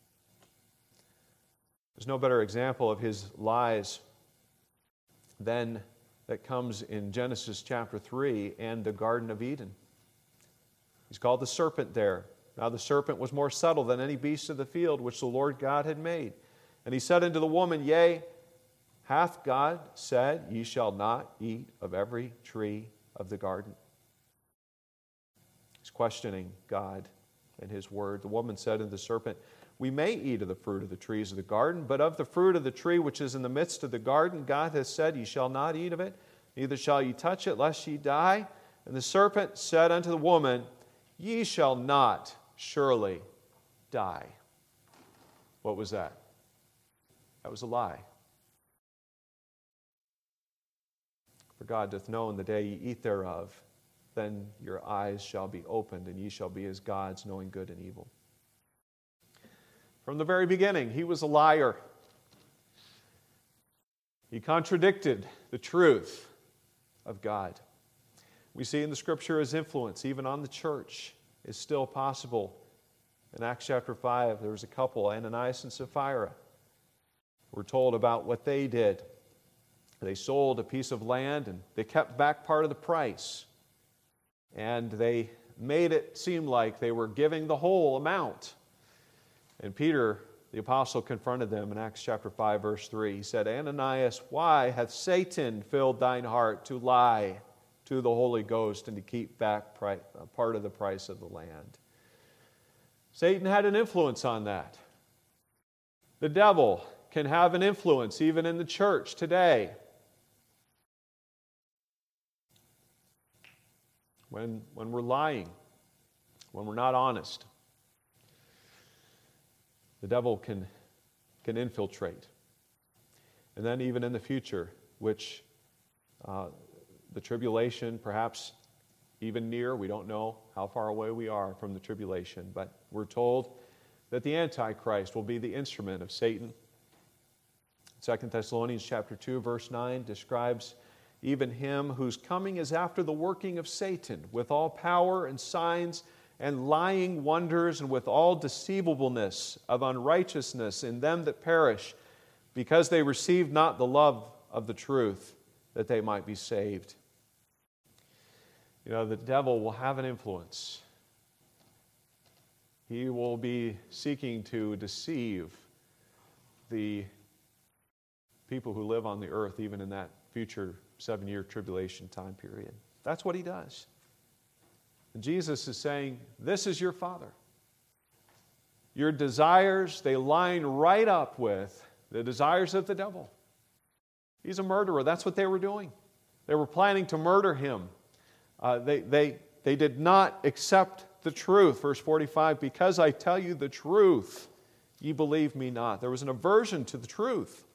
There's no better example of his lies than that comes in Genesis chapter three and the Garden of Eden. He's called the serpent there. Now the serpent was more subtle than any beast of the field which the Lord God had made. And he said unto the woman, Yea, hath God said, Ye shall not eat of every tree of the garden? He's questioning God and his word. The woman said unto the serpent, We may eat of the fruit of the trees of the garden, but of the fruit of the tree which is in the midst of the garden, God hath said, Ye shall not eat of it, neither shall ye touch it, lest ye die. And the serpent said unto the woman, Ye shall not surely die. What was that? That was a lie. For God doth know in the day ye eat thereof, then your eyes shall be opened, and ye shall be as gods, knowing good and evil. From the very beginning, he was a liar. He contradicted the truth of God. We see in the Scripture his influence, even on the church, is still possible. In Acts chapter five, there was a couple, Ananias and Sapphira. We're told about what they did. They sold a piece of land and they kept back part of the price. And they made it seem like they were giving the whole amount. And Peter, the apostle, confronted them in Acts chapter five, verse three. He said, Ananias, why hath Satan filled thine heart to lie to the Holy Ghost and to keep back part of the price of the land? Satan had an influence on that. The devil can have an influence even in the church today. When, when we're lying, when we're not honest, the devil can, can infiltrate. And then even in the future, which uh, the tribulation, perhaps even near, we don't know how far away we are from the tribulation, but we're told that the Antichrist will be the instrument of Satan. Second Thessalonians chapter two, verse nine describes even him whose coming is after the working of Satan, with all power and signs and lying wonders, and with all deceivableness of unrighteousness in them that perish, because they received not the love of the truth, that they might be saved. You know, the devil will have an influence. He will be seeking to deceive the people who live on the earth, even in that future seven-year tribulation time period. That's what he does. And Jesus is saying, this is your father. Your desires, they line right up with the desires of the devil. He's a murderer. That's what they were doing. They were planning to murder him. Uh, they, they, they did not accept the truth. Verse forty-five, because I tell you the truth, ye believe me not. There was an aversion to the truth.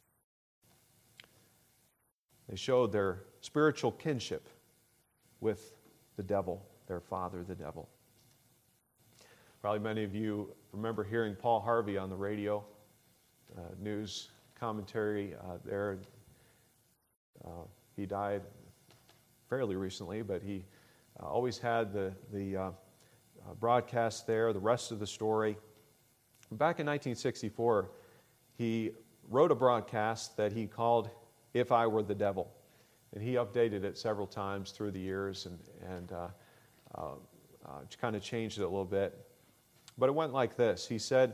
They showed their spiritual kinship with the devil, their father, the devil. Probably many of you remember hearing Paul Harvey on the radio, uh, news commentary uh, there. Uh, he died fairly recently, but he uh, always had the, the uh, uh, broadcast there, the rest of the story. Back in nineteen sixty-four, he wrote a broadcast that he called If I Were the Devil. And he updated it several times through the years and, and uh, uh, uh, kind of changed it a little bit. But it went like this. He said,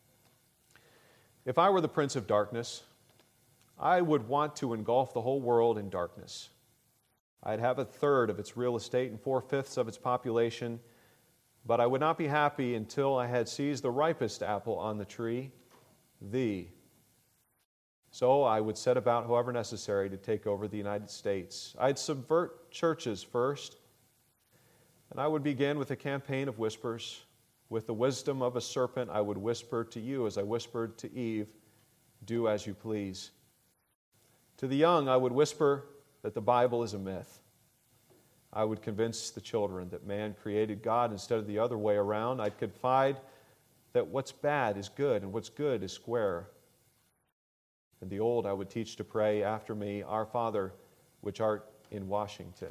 if I were the prince of darkness, I would want to engulf the whole world in darkness. I'd have a third of its real estate and four-fifths of its population, but I would not be happy until I had seized the ripest apple on the tree, thee. So I would set about, however necessary, to take over the United States. I'd subvert churches first, and I would begin with a campaign of whispers. With the wisdom of a serpent, I would whisper to you as I whispered to Eve, do as you please. To the young, I would whisper that the Bible is a myth. I would convince the children that man created God instead of the other way around. I'd confide that what's bad is good and what's good is square. And the old I would teach to pray after me, Our Father, which art in Washington.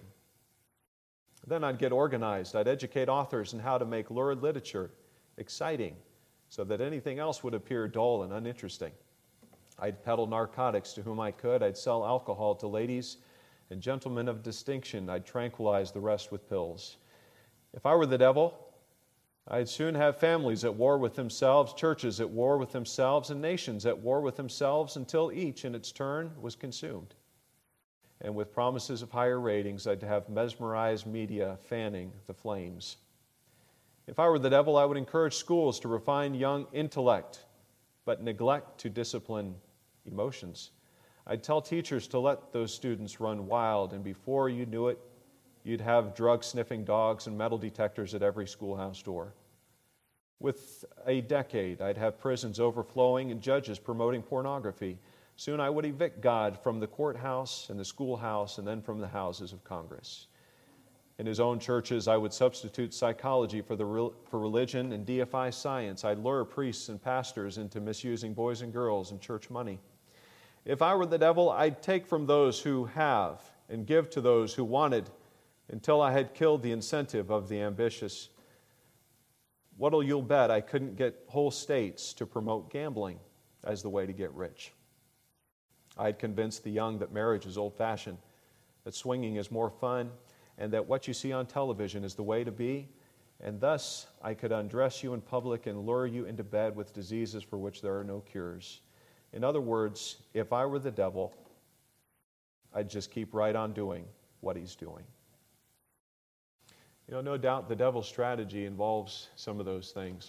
Then I'd get organized. I'd educate authors in how to make lurid literature exciting so that anything else would appear dull and uninteresting. I'd peddle narcotics to whom I could. I'd sell alcohol to ladies and gentlemen of distinction. I'd tranquilize the rest with pills. If I were the devil, I'd soon have families at war with themselves, churches at war with themselves, and nations at war with themselves until each in its turn was consumed. And with promises of higher ratings, I'd have mesmerized media fanning the flames. If I were the devil, I would encourage schools to refine young intellect, but neglect to discipline emotions. I'd tell teachers to let those students run wild, and before you knew it, you'd have drug-sniffing dogs and metal detectors at every schoolhouse door. With a decade, I'd have prisons overflowing and judges promoting pornography. Soon I would evict God from the courthouse and the schoolhouse and then from the houses of Congress. In his own churches, I would substitute psychology for, the, for religion and deify science. I'd lure priests and pastors into misusing boys and girls and church money. If I were the devil, I'd take from those who have and give to those who wanted until I had killed the incentive of the ambitious. What'll you'll bet I couldn't get whole states to promote gambling as the way to get rich. I'd convince the young that marriage is old-fashioned, that swinging is more fun, and that what you see on television is the way to be, and thus I could undress you in public and lure you into bed with diseases for which there are no cures. In other words, if I were the devil, I'd just keep right on doing what he's doing. You know, no doubt the devil's strategy involves some of those things.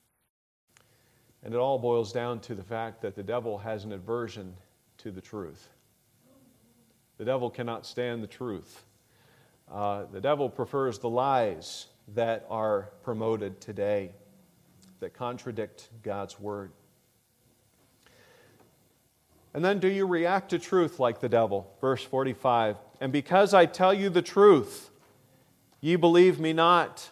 And it all boils down to the fact that the devil has an aversion to the truth. The devil cannot stand the truth. Uh, the devil prefers the lies that are promoted today that contradict God's word. And then do you react to truth like the devil? Verse forty-five, and because I tell you the truth, ye believe me not.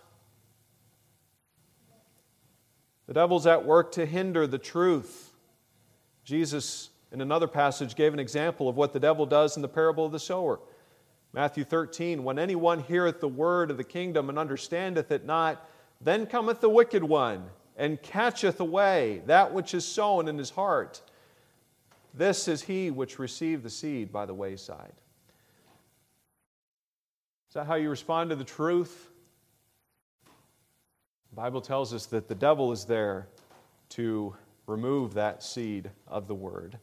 The devil's at work to hinder the truth. Jesus, in another passage, gave an example of what the devil does in the parable of the sower. Matthew thirteen, when anyone heareth the word of the kingdom and understandeth it not, then cometh the wicked one, and catcheth away that which is sown in his heart. This is he which received the seed by the wayside. Is that how you respond to the truth? The Bible tells us that the devil is there to remove that seed of the word.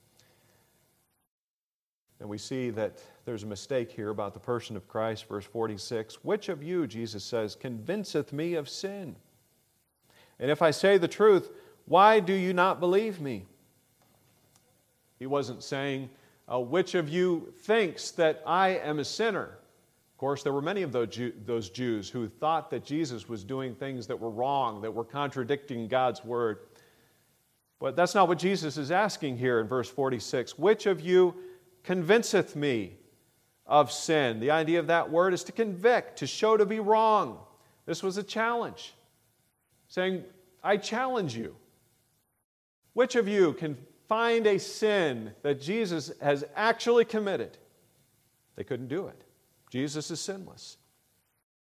And we see that there's a mistake here about the person of Christ, verse forty-six. Which of you, Jesus says, convinceth me of sin? And if I say the truth, why do you not believe me? He wasn't saying, uh, which of you thinks that I am a sinner? Of course, there were many of those, Jew- those Jews who thought that Jesus was doing things that were wrong, that were contradicting God's word. But that's not what Jesus is asking here in verse forty-six. Which of you convinceth me of sin? The idea of that word is to convict, to show to be wrong. This was a challenge, saying, I challenge you. Which of you can find a sin that Jesus has actually committed? They couldn't do it. Jesus is sinless.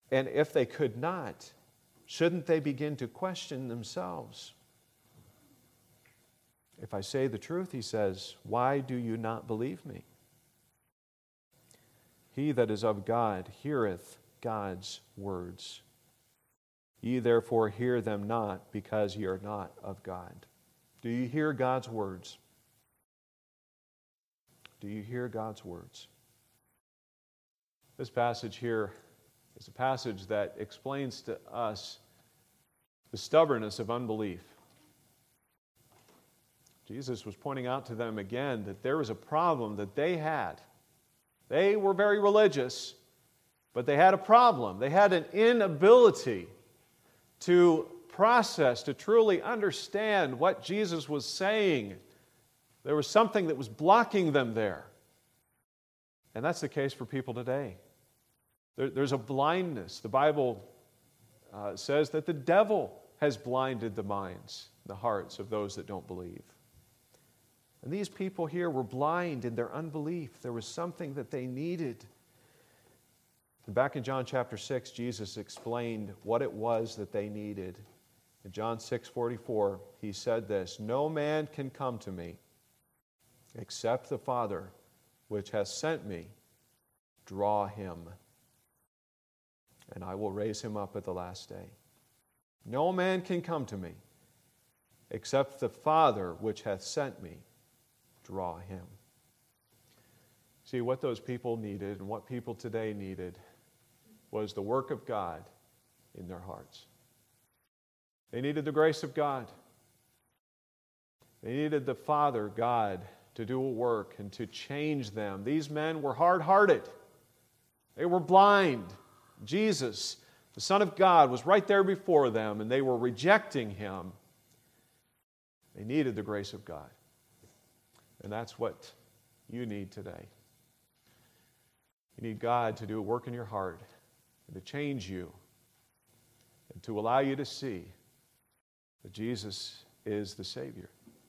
And if they could not, shouldn't they begin to question themselves? If I say the truth, he says, why do you not believe me? He that is of God heareth God's words. Ye therefore hear them not, because ye are not of God. Do you hear God's words? Do you hear God's words? This passage here is a passage that explains to us the stubbornness of unbelief. Jesus was pointing out to them again that there was a problem that they had. They were very religious, but they had a problem. They had an inability to process, to truly understand what Jesus was saying. There was something that was blocking them there. And that's the case for people today. There, there's a blindness. The Bible uh, says that the devil has blinded the minds, the hearts of those that don't believe. And these people here were blind in their unbelief. There was something that they needed. And back in John chapter six, Jesus explained what it was that they needed. In John six forty-four, he said this, no man can come to me except the Father which has sent me draw him, and I will raise him up at the last day. No man can come to me except the Father which hath sent me draw him. See, what those people needed and what people today needed was the work of God in their hearts. They needed the grace of God. They needed the Father, God, to do a work and to change them. These men were hard-hearted. They were blind. Jesus, the Son of God, was right there before them, and they were rejecting him. They needed the grace of God. And that's what you need today. You need God to do a work in your heart and to change you and to allow you to see that Jesus is the Savior,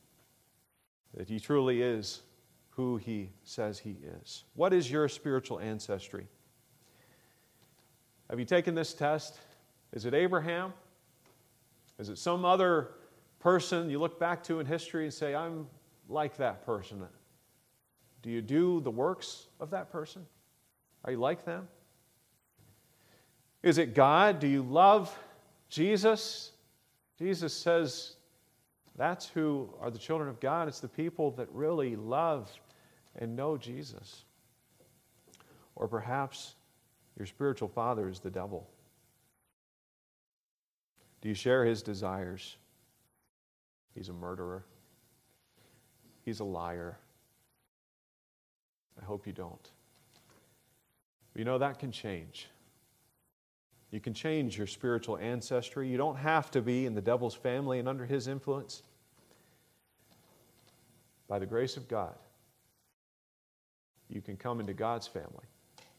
that he truly is who he says he is. What is your spiritual ancestry? Have you taken this test? Is it Abraham? Is it some other person you look back to in history and say, I'm like that person? Do you do the works of that person? Are you like them? Is it God? Do you love Jesus? Jesus says that's who are the children of God. It's the people that really love and know Jesus. Or perhaps your spiritual father is the devil. Do you share his desires? He's a murderer. He's a liar. I hope you don't. But you know, that can change. You can change your spiritual ancestry. You don't have to be in the devil's family and under his influence. By the grace of God, you can come into God's family.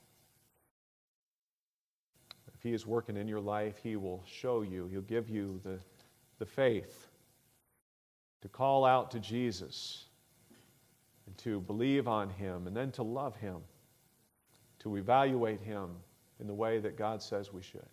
If he is working in your life, he will show you, he'll give you the, the faith to call out to Jesus and to believe on him and then to love him, to evaluate him in the way that God says we should.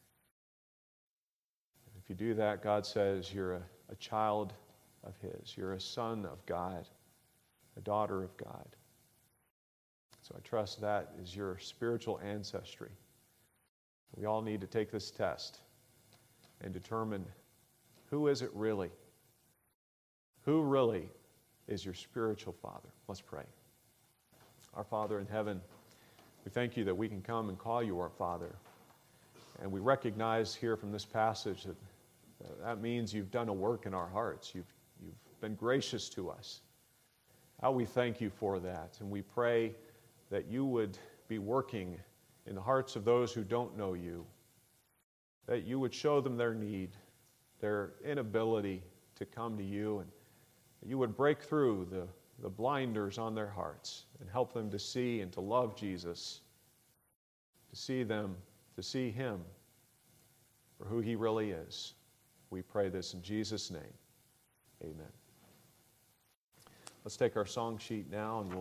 If you do that, God says you're a, a child of his. You're a son of God, a daughter of God. So I trust that is your spiritual ancestry. We all need to take this test and determine who is it really? Who really is your spiritual father? Let's pray. Our Father in heaven, we thank you that we can come and call you our Father. And we recognize here from this passage that that means you've done a work in our hearts. You've, you've been gracious to us. How we thank you for that. And we pray that you would be working in the hearts of those who don't know you, that you would show them their need, their inability to come to you, and that you would break through the, the blinders on their hearts and help them to see and to love Jesus, to see them, to see him for who he really is. We pray this in Jesus' name. Amen. Let's take our song sheet now and we'll